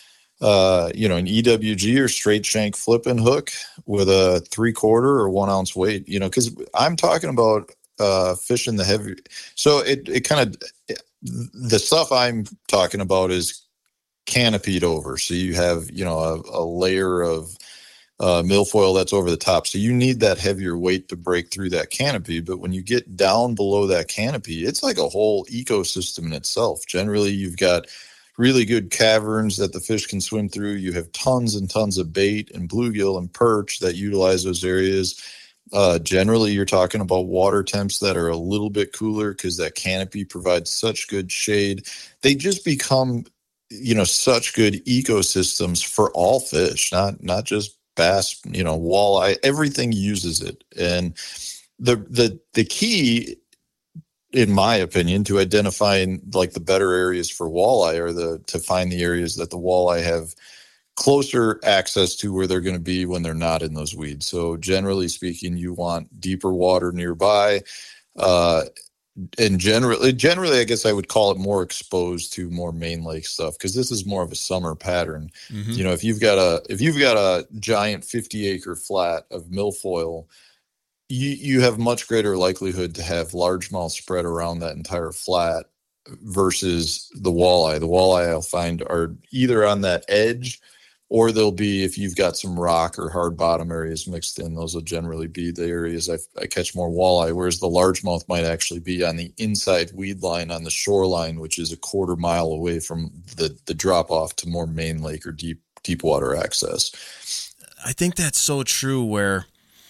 uh, you know, an E W G or straight shank flipping hook with a three quarter or one ounce weight, you know, because I'm talking about uh, fishing the heavy. So it, it kind of, the stuff I'm talking about is canopied over. So you have, you know, a, a layer of uh, milfoil that's over the top. So you need that heavier weight to break through that canopy. But when you get down below that canopy, it's like a whole ecosystem in itself. Generally, you've got really good caverns that the fish can swim through. You have tons and tons of bait and bluegill and perch that utilize those areas. Uh, generally, you're talking about water temps that are a little bit cooler because that canopy provides such good shade. They just become, you know, such good ecosystems for all fish, not not just bass, you know, walleye. Everything uses it. And the the the key, in my opinion, to identifying like the better areas for walleye are the to find the areas that the walleye have closer access to where they're going to be when they're not in those weeds. So generally speaking, you want deeper water nearby. Uh, and generally, generally, I guess I would call it more exposed to more main lake stuff because this is more of a summer pattern. Mm-hmm. You know, if you've got a if you've got a giant fifty acre flat of milfoil, you you have much greater likelihood to have largemouth spread around that entire flat versus the walleye. The walleye I'll find are either on that edge, or they'll be, if you've got some rock or hard bottom areas mixed in, those will generally be the areas I, I catch more walleye, whereas the largemouth might actually be on the inside weed line on the shoreline, which is a quarter mile away from the, the drop off to more main lake or deep deep water access. I think that's so true where,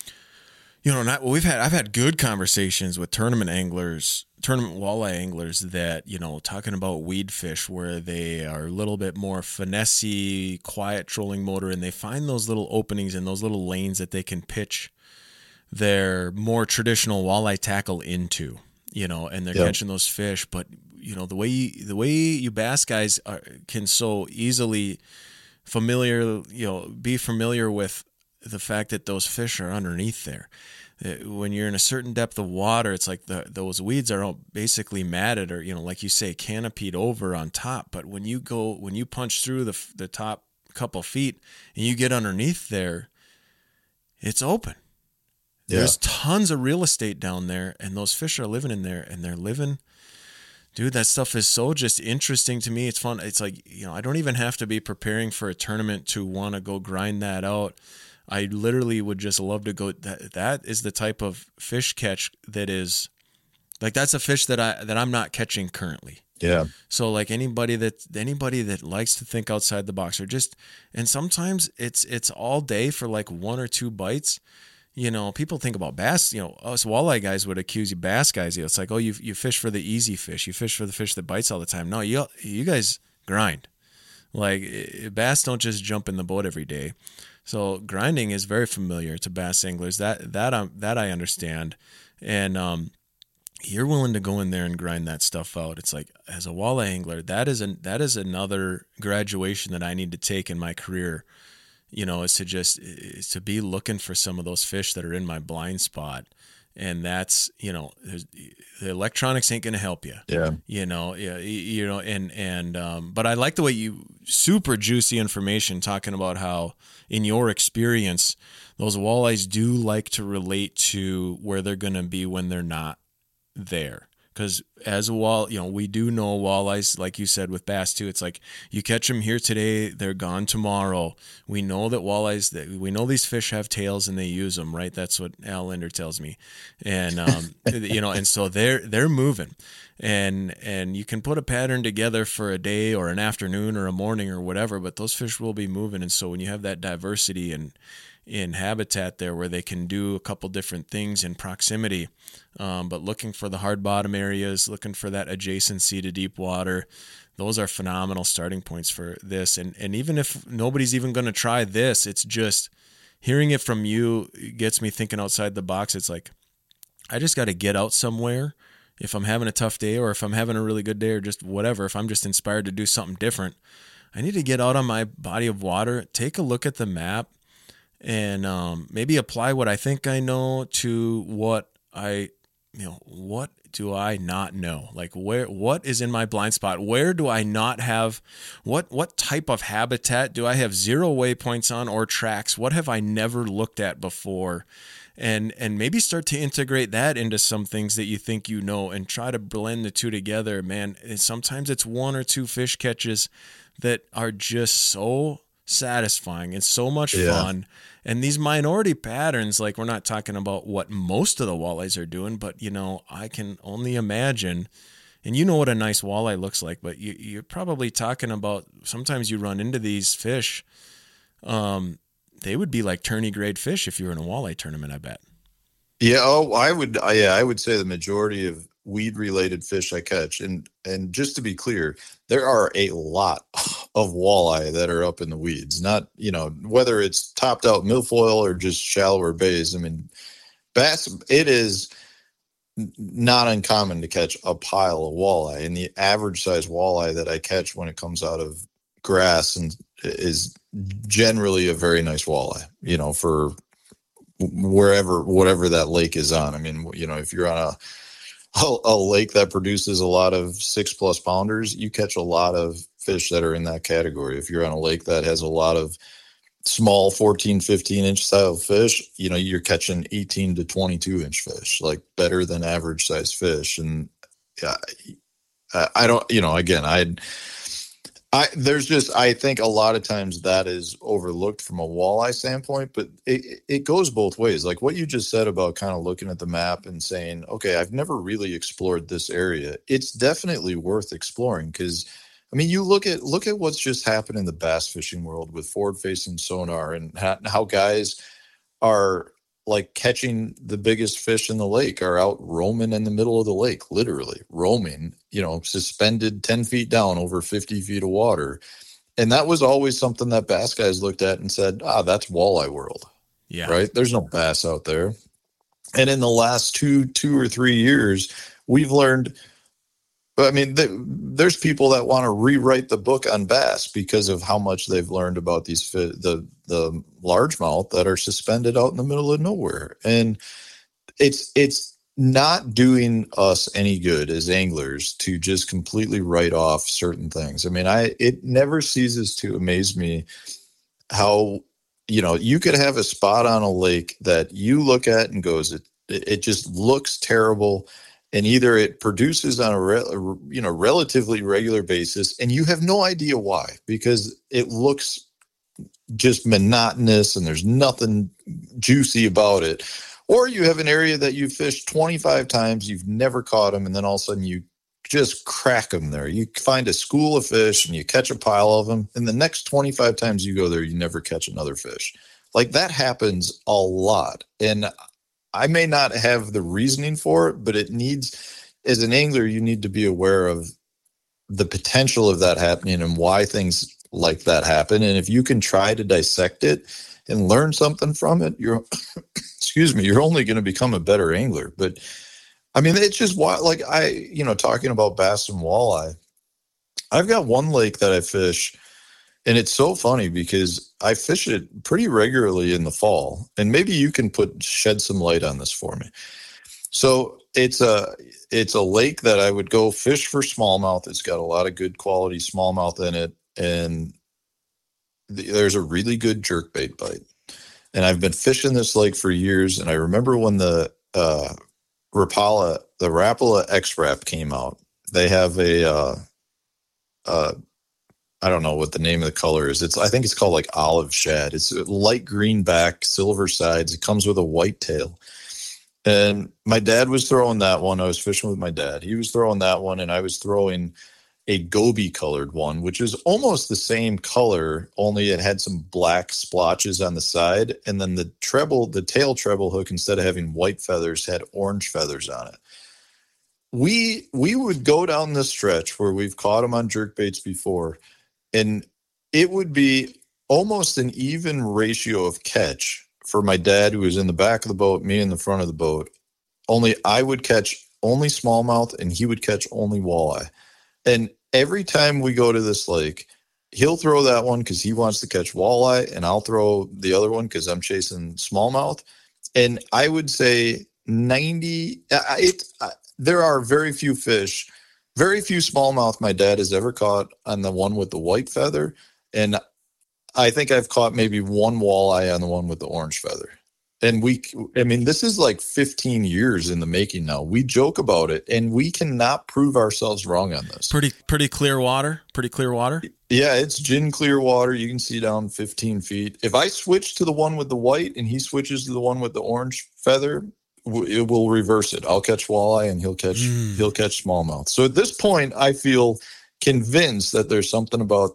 you know, not, well, we've had, I've had good conversations with tournament anglers, tournament walleye anglers that, you know, talking about weed fish where they are a little bit more finessey, quiet trolling motor, and they find those little openings and those little lanes that they can pitch their more traditional walleye tackle into, you know, and they're yep. catching those fish. But, you know, the way you, the way you bass guys are, can so easily familiar, you know, be familiar with the fact that those fish are underneath there. When you're in a certain depth of water, it's like the, those weeds are all basically matted or, you know, like you say, canopied over on top. But when you go, when you punch through the the top couple feet and you get underneath there, it's open. Yeah. There's tons of real estate down there, and those fish are living in there, and they're living. Dude, that stuff is so just interesting to me. It's fun. It's like, you know, I don't even have to be preparing for a tournament to want to go grind that out. I literally would just love to go. That that is the type of fish catch that is, like, that's a fish that I that I'm not catching currently. Yeah. So like anybody that anybody that likes to think outside the box, or just, and sometimes it's it's all day for like one or two bites. You know, people think about bass. You know, us walleye guys would accuse you bass guys. You know, it's like, oh, you you fish for the easy fish. You fish for the fish that bites all the time. No, you you guys grind. Like, bass don't just jump in the boat every day. So grinding is very familiar to bass anglers. That that um that I understand, and um, you're willing to go in there and grind that stuff out. It's like, as a walleye angler, that is an that is another graduation that I need to take in my career. You know, is to just is to be looking for some of those fish that are in my blind spot. And that's, you know, the electronics ain't going to help you. Yeah. You know, yeah, you know, and, and, um, but I like the way you, super juicy information talking about how, in your experience, those walleyes do like to relate to where they're going to be when they're not there. Because as a wall, you know, we do know walleyes, like you said with bass too. It's like you catch them here today, they're gone tomorrow. We know that walleyes, that we know these fish have tails and they use them, right? That's what Al Linder tells me, and um, you know, and so they're they're moving, and and you can put a pattern together for a day or an afternoon or a morning or whatever, but those fish will be moving, and so when you have that diversity and in habitat there where they can do a couple different things in proximity, um, but looking for the hard bottom areas, looking for that adjacency to deep water, those are phenomenal starting points for this. And and even if nobody's even going to try this, it's just hearing it from you gets me thinking outside the box. It's like, I just got to get out somewhere. If I'm having a tough day or if I'm having a really good day or just whatever, if I'm just inspired to do something different, I need to get out on my body of water, take a look at the map, and um, maybe apply what I think I know to what I, you know, what do I not know? Like where, what is in my blind spot? Where do I not have, what, what type of habitat do I have zero waypoints on or tracks? What have I never looked at before? And, and maybe start to integrate that into some things that you think you know and try to blend the two together, man. And sometimes it's one or two fish catches that are just so satisfying and so much yeah. fun. And these minority patterns, like we're not talking about what most of the walleyes are doing, but you know, I can only imagine, and you know what a nice walleye looks like, but you, you're probably talking about, sometimes you run into these fish. Um, they would be like tourney grade fish if you were in a walleye tournament, I bet. Yeah. Oh, I would, I, yeah, I would say the majority of weed related fish I catch. And, and just to be clear, there are a lot of walleye that are up in the weeds, not, you know, whether it's topped out milfoil or just shallower bays. I mean, bass, it is not uncommon to catch a pile of walleye, and the average size walleye that I catch when it comes out of grass and is generally a very nice walleye, you know, for wherever, whatever that lake is on. I mean, you know, if you're on a, a, a lake that produces a lot of six plus pounders, you catch a lot of fish that are in that category. If you're on a lake that has a lot of small fourteen, fifteen inch style fish, you know, you're catching eighteen to twenty-two inch fish, like better than average size fish. And yeah, I, I don't, you know, again, I, I, there's just, I think a lot of times that is overlooked from a walleye standpoint, but it, it goes both ways. Like what you just said about kind of looking at the map and saying, okay, I've never really explored this area. It's definitely worth exploring because, I mean, you look at, look at what's just happened in the bass fishing world with forward facing sonar and how, how guys are like catching the biggest fish in the lake, are out roaming in the middle of the lake, literally roaming, you know, suspended ten feet down over fifty feet of water. And that was always something that bass guys looked at and said, ah, that's walleye world. Yeah. Right. There's no bass out there. And in the last two, two or three years, we've learned, I mean, th- there's people that want to rewrite the book on bass because of how much they've learned about these fi- the the largemouth that are suspended out in the middle of nowhere, and it's it's not doing us any good as anglers to just completely write off certain things. I mean, I it never ceases to amaze me how, you know, you could have a spot on a lake that you look at and goes, it it just looks terrible. And either it produces on a re, you know relatively regular basis, and you have no idea why, because it looks just monotonous and there's nothing juicy about it. Or you have an area that you fished twenty-five times, you've never caught them, and then all of a sudden you just crack them there. You find a school of fish and you catch a pile of them, and the next twenty-five times you go there, you never catch another fish. Like that happens a lot. And I may not have the reasoning for it, but it needs, as an angler, you need to be aware of the potential of that happening and why things like that happen. And if you can try to dissect it and learn something from it, you're, excuse me, you're only going to become a better angler. But I mean, it's just why, like I, you know, talking about bass and walleye, I've got one lake that I fish. And it's so funny because I fish it pretty regularly in the fall, and maybe you can put shed some light on this for me. So it's a it's a lake that I would go fish for smallmouth. It's got a lot of good quality smallmouth in it, and th- there's a really good jerkbait bite. And I've been fishing this lake for years, and I remember when the uh, Rapala, the Rapala X-Rap came out. They have a, uh, uh, I don't know what the name of the color is. It's I think it's called like olive shad. It's light green back, silver sides. It comes with a white tail. And my dad was throwing that one. I was fishing with my dad. He was throwing that one, and I was throwing a goby colored one, which is almost the same color, only it had some black splotches on the side. And then the treble, the tail treble hook, instead of having white feathers, had orange feathers on it. We we would go down this stretch where we've caught them on jerk baits before, and it would be almost an even ratio of catch for my dad, who was in the back of the boat, me in the front of the boat. Only I would catch only smallmouth, and he would catch only walleye. And every time we go to this lake, he'll throw that one because he wants to catch walleye, and I'll throw the other one because I'm chasing smallmouth. And I would say ninety, it, there are very few fish, very few smallmouth my dad has ever caught on the one with the white feather. And I think I've caught maybe one walleye on the one with the orange feather. And we, I mean, this is like fifteen years in the making now. We joke about it, and we cannot prove ourselves wrong on this. Pretty, pretty clear water. Pretty clear water. Yeah, it's gin clear water. You can see down fifteen feet. If I switch to the one with the white and he switches to the one with the orange feather, it will reverse it. I'll catch walleye and he'll catch mm. he'll catch smallmouth. So at this point, I feel convinced that there's something about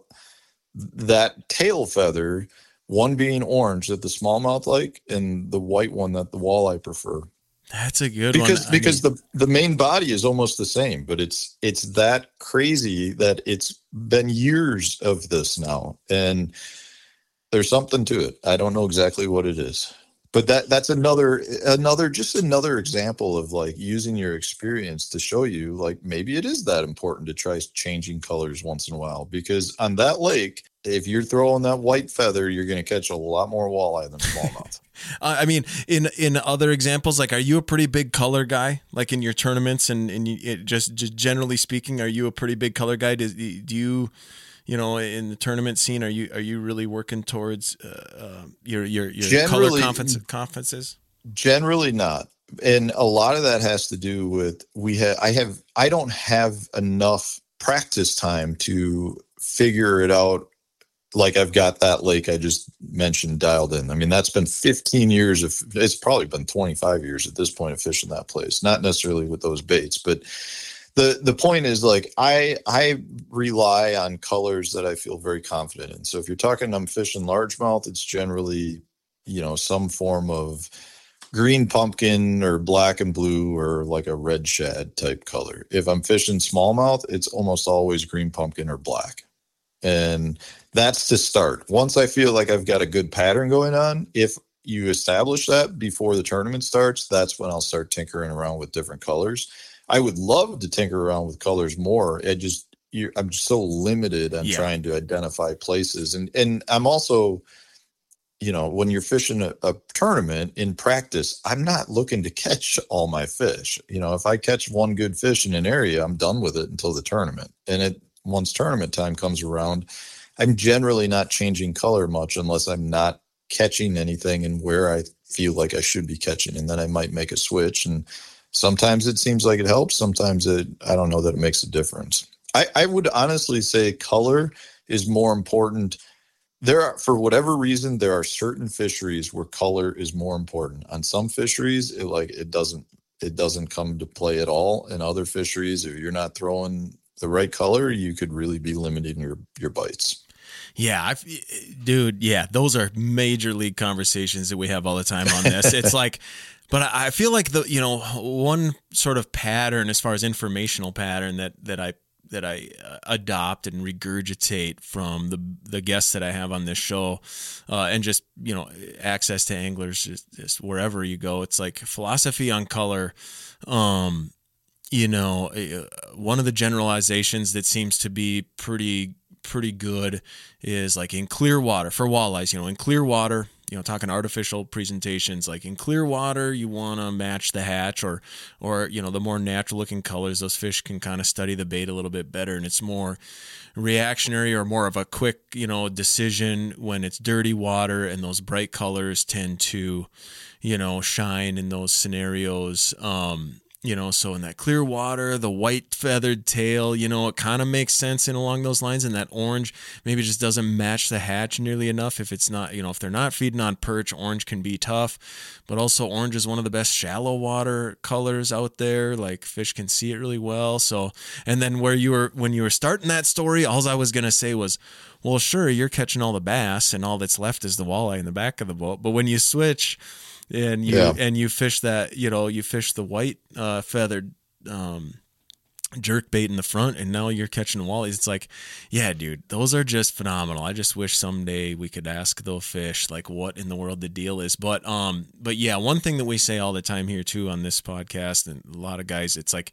that tail feather, one being orange that the smallmouth like, and the white one that the walleye prefer. That's a good because, one. Because mean, the, the main body is almost the same, but it's it's that crazy that it's been years of this now. And there's something to it. I don't know exactly what it is. But that that's another another just another example of like using your experience to show you like maybe it is that important to try changing colors once in a while, because on that lake, if you're throwing that white feather, you're going to catch a lot more walleye than smallmouth. uh, I mean, in in other examples, like, are you a pretty big color guy? Like in your tournaments and and you, it just, just generally speaking, are you a pretty big color guy? Do, do you? You know, in the tournament scene, are you are you really working towards uh, uh, your your your color conference, conferences? Generally not, and a lot of that has to do with we have I have I don't have enough practice time to figure it out. Like I've got that lake I just mentioned dialed in. I mean, that's been fifteen years of. It's probably been twenty-five years at this point of fishing that place. Not necessarily with those baits, but. The the point is, like, I I rely on colors that I feel very confident in. So if you're talking I'm fishing largemouth, it's generally, you know, some form of green pumpkin or black and blue or like a red shad type color. If I'm fishing smallmouth, it's almost always green pumpkin or black. And that's to start. Once I feel like I've got a good pattern going on, if you establish that before the tournament starts, that's when I'll start tinkering around with different colors. I would love to tinker around with colors more. It just, you're, I'm just so limited on yeah. trying to identify places. And and I'm also, you know, when you're fishing a, a tournament in practice, I'm not looking to catch all my fish. You know, if I catch one good fish in an area, I'm done with it until the tournament. And it once tournament time comes around, I'm generally not changing color much unless I'm not catching anything and where I feel like I should be catching. And then I might make a switch, and sometimes it seems like it helps. Sometimes it, I don't know that it makes a difference. I, I would honestly say color is more important. There are, for whatever reason, there are certain fisheries where color is more important. On some fisheries, it like it doesn't it doesn't come to play at all. In other fisheries, if you're not throwing the right color, you could really be limiting your your bites. Yeah, I've, dude. Yeah, those are major league conversations that we have all the time on this. It's like. But I feel like the you know one sort of pattern as far as informational pattern that that I that I uh, adopt and regurgitate from the the guests that I have on this show, uh, and just you know access to anglers just, just wherever you go. It's like philosophy on color. Um, you know, uh, one of the generalizations that seems to be pretty pretty good is like in clear water for walleyes. You know, in clear water. You know, talking artificial presentations, like in clear water, you want to match the hatch or, or, you know, the more natural looking colors, those fish can kind of study the bait a little bit better. And it's more reactionary or more of a quick, you know, decision when it's dirty water, and those bright colors tend to, you know, shine in those scenarios. Um, you know, so in that clear water, the white feathered tail, you know, it kind of makes sense in along those lines. And that orange maybe just doesn't match the hatch nearly enough. If it's not, you know, if they're not feeding on perch, orange can be tough. But also orange is one of the best shallow water colors out there. Like fish can see it really well. So, and then where you were, when you were starting that story, all I was going to say was, well, sure, you're catching all the bass and all that's left is the walleye in the back of the boat. But when you switch, and you yeah. and you fish that, you know, you fish the white uh, feathered um, jerk bait in the front, and now you're catching wallies. It's like, yeah, dude, those are just phenomenal. I just wish someday we could ask those fish like what in the world the deal is. But um, but yeah, one thing that we say all the time here too on this podcast, and a lot of guys, it's like,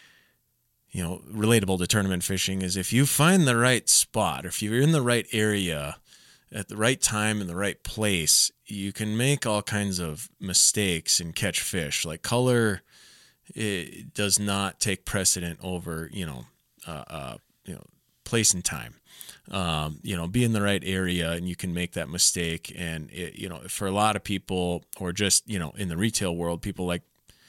you know, relatable to tournament fishing is if you find the right spot, or if you're in the right area at the right time in the right place, you can make all kinds of mistakes and catch fish. Like color, it does not take precedent over, you know, uh, uh, you know, place and time. Um, you know, be in the right area and you can make that mistake. And it, you know, for a lot of people, or just, you know, in the retail world, people like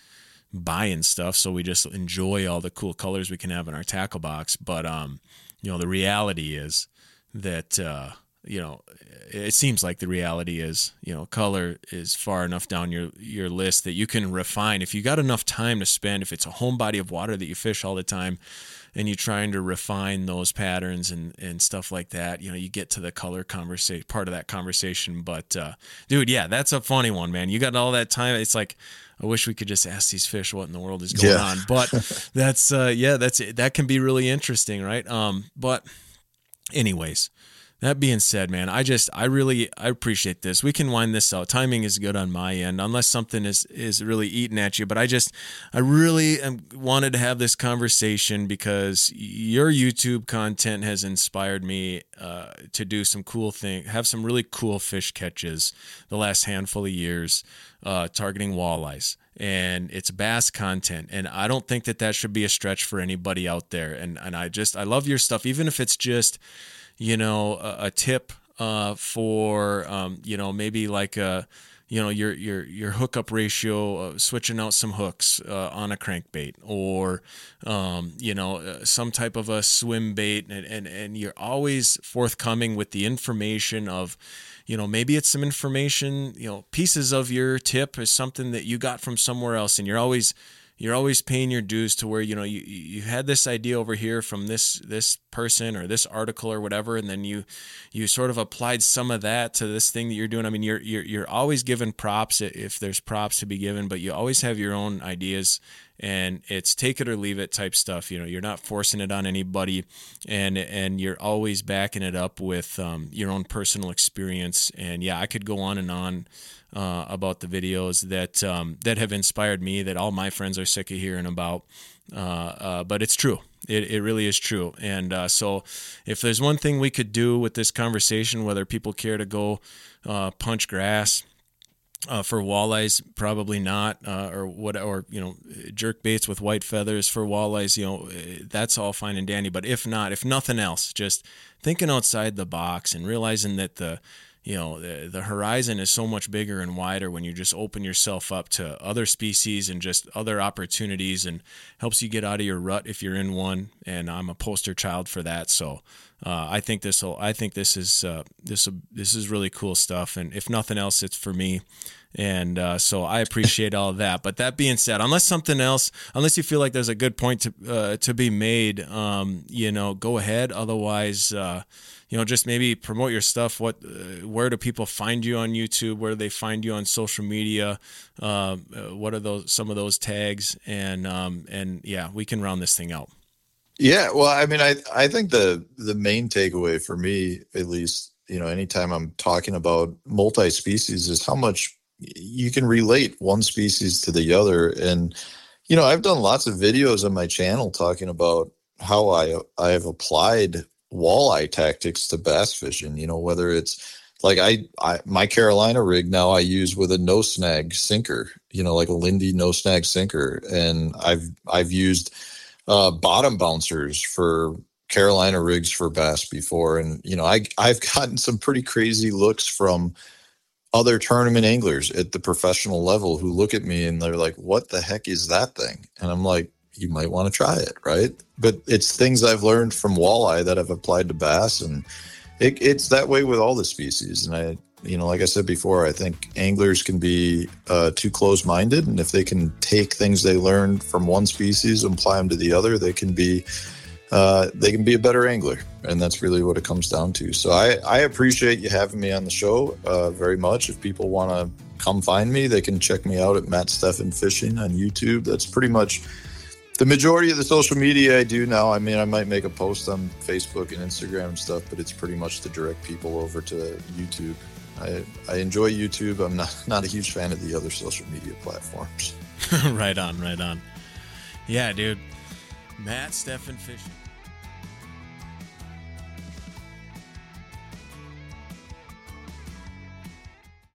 buying stuff, so we just enjoy all the cool colors we can have in our tackle box. But um, you know, the reality is that uh, you know, it seems like the reality is, you know, color is far enough down your, your list that you can refine. If you got enough time to spend, if it's a home body of water that you fish all the time and you're trying to refine those patterns and, and stuff like that, you know, you get to the color conversation, part of that conversation. But uh, dude, yeah, that's a funny one, man. You got all that time. It's like, I wish we could just ask these fish what in the world is going yeah. on, but that's, uh, yeah, that's, that can be really interesting. Right. Um, but anyways, that being said, man, I just, I really, I appreciate this. We can wind this out. Timing is good on my end, unless something is, is really eating at you. But I just, I really am, wanted to have this conversation because your YouTube content has inspired me uh, to do some cool things, have some really cool fish catches the last handful of years, uh, targeting walleyes. And it's bass content. And I don't think that that should be a stretch for anybody out there. And, and I just, I love your stuff, even if it's just, you know, a, a tip uh, for, um, you know, maybe like a, you know, your your your hookup ratio, uh, switching out some hooks uh, on a crankbait, or, um, you know, uh, some type of a swim bait, and, and and you're always forthcoming with the information of, you know, maybe it's some information, you know, pieces of your tip is something that you got from somewhere else, and you're always You're always paying your dues to where, you know, you, you had this idea over here from this this person or this article or whatever, and then you you sort of applied some of that to this thing that you're doing. I mean, you're you're you're always given props if there's props to be given, but you always have your own ideas, and it's take it or leave it type stuff. You know, you're not forcing it on anybody, and and you're always backing it up with um, your own personal experience. And yeah, I could go on and on Uh, about the videos that um, that have inspired me, that all my friends are sick of hearing about. Uh, uh, but it's true. It it really is true. And uh, so if there's one thing we could do with this conversation, whether people care to go uh, punch grass uh, for walleyes, probably not, uh, or what, or you know, jerk baits with white feathers for walleyes, you know, that's all fine and dandy. But if not, if nothing else, just thinking outside the box and realizing that the You know, the, the horizon is so much bigger and wider when you just open yourself up to other species and just other opportunities, and helps you get out of your rut if you're in one. And I'm a poster child for that. So uh, I think this will. I think this is uh, this this is really cool stuff. And if nothing else, it's for me. And uh, so I appreciate all of that. But that being said, unless something else, unless you feel like there's a good point to uh, to be made, um, you know, go ahead. Otherwise, uh, you know, just maybe promote your stuff. What, uh, where do people find you on YouTube? Where do they find you on social media? Uh, what are those, some of those tags? And, um, and yeah, we can round this thing out. Yeah. Well, I mean, I, I think the, the main takeaway for me, at least, you know, anytime I'm talking about multi-species, is how much you can relate one species to the other. And, you know, I've done lots of videos on my channel talking about how I, I have applied walleye tactics to bass fishing, you know, whether it's like I, I my Carolina rig now I use with a no snag sinker, you know, like a Lindy no snag sinker. And I've, I've used uh, bottom bouncers for Carolina rigs for bass before. And, you know, I, I've gotten some pretty crazy looks from other tournament anglers at the professional level who look at me and they're like, what the heck is that thing? And I'm like, you might want to try it, right? But it's things I've learned from walleye that I've applied to bass, and it, it's that way with all the species. And I, you know, like I said before, I think anglers can be uh, too close-minded, and if they can take things they learned from one species and apply them to the other, they can be uh, they can be a better angler, and that's really what it comes down to. So I, I appreciate you having me on the show uh, very much. If people want to come find me, they can check me out at Matt Steffen Fishing on YouTube. That's pretty much the majority of the social media I do now. I mean, I might make a post on Facebook and Instagram and stuff, but it's pretty much to direct people over to YouTube. I, I enjoy YouTube. I'm not, not a huge fan of the other social media platforms. Right on, right on. Yeah, dude. Matt Steffen Fishing.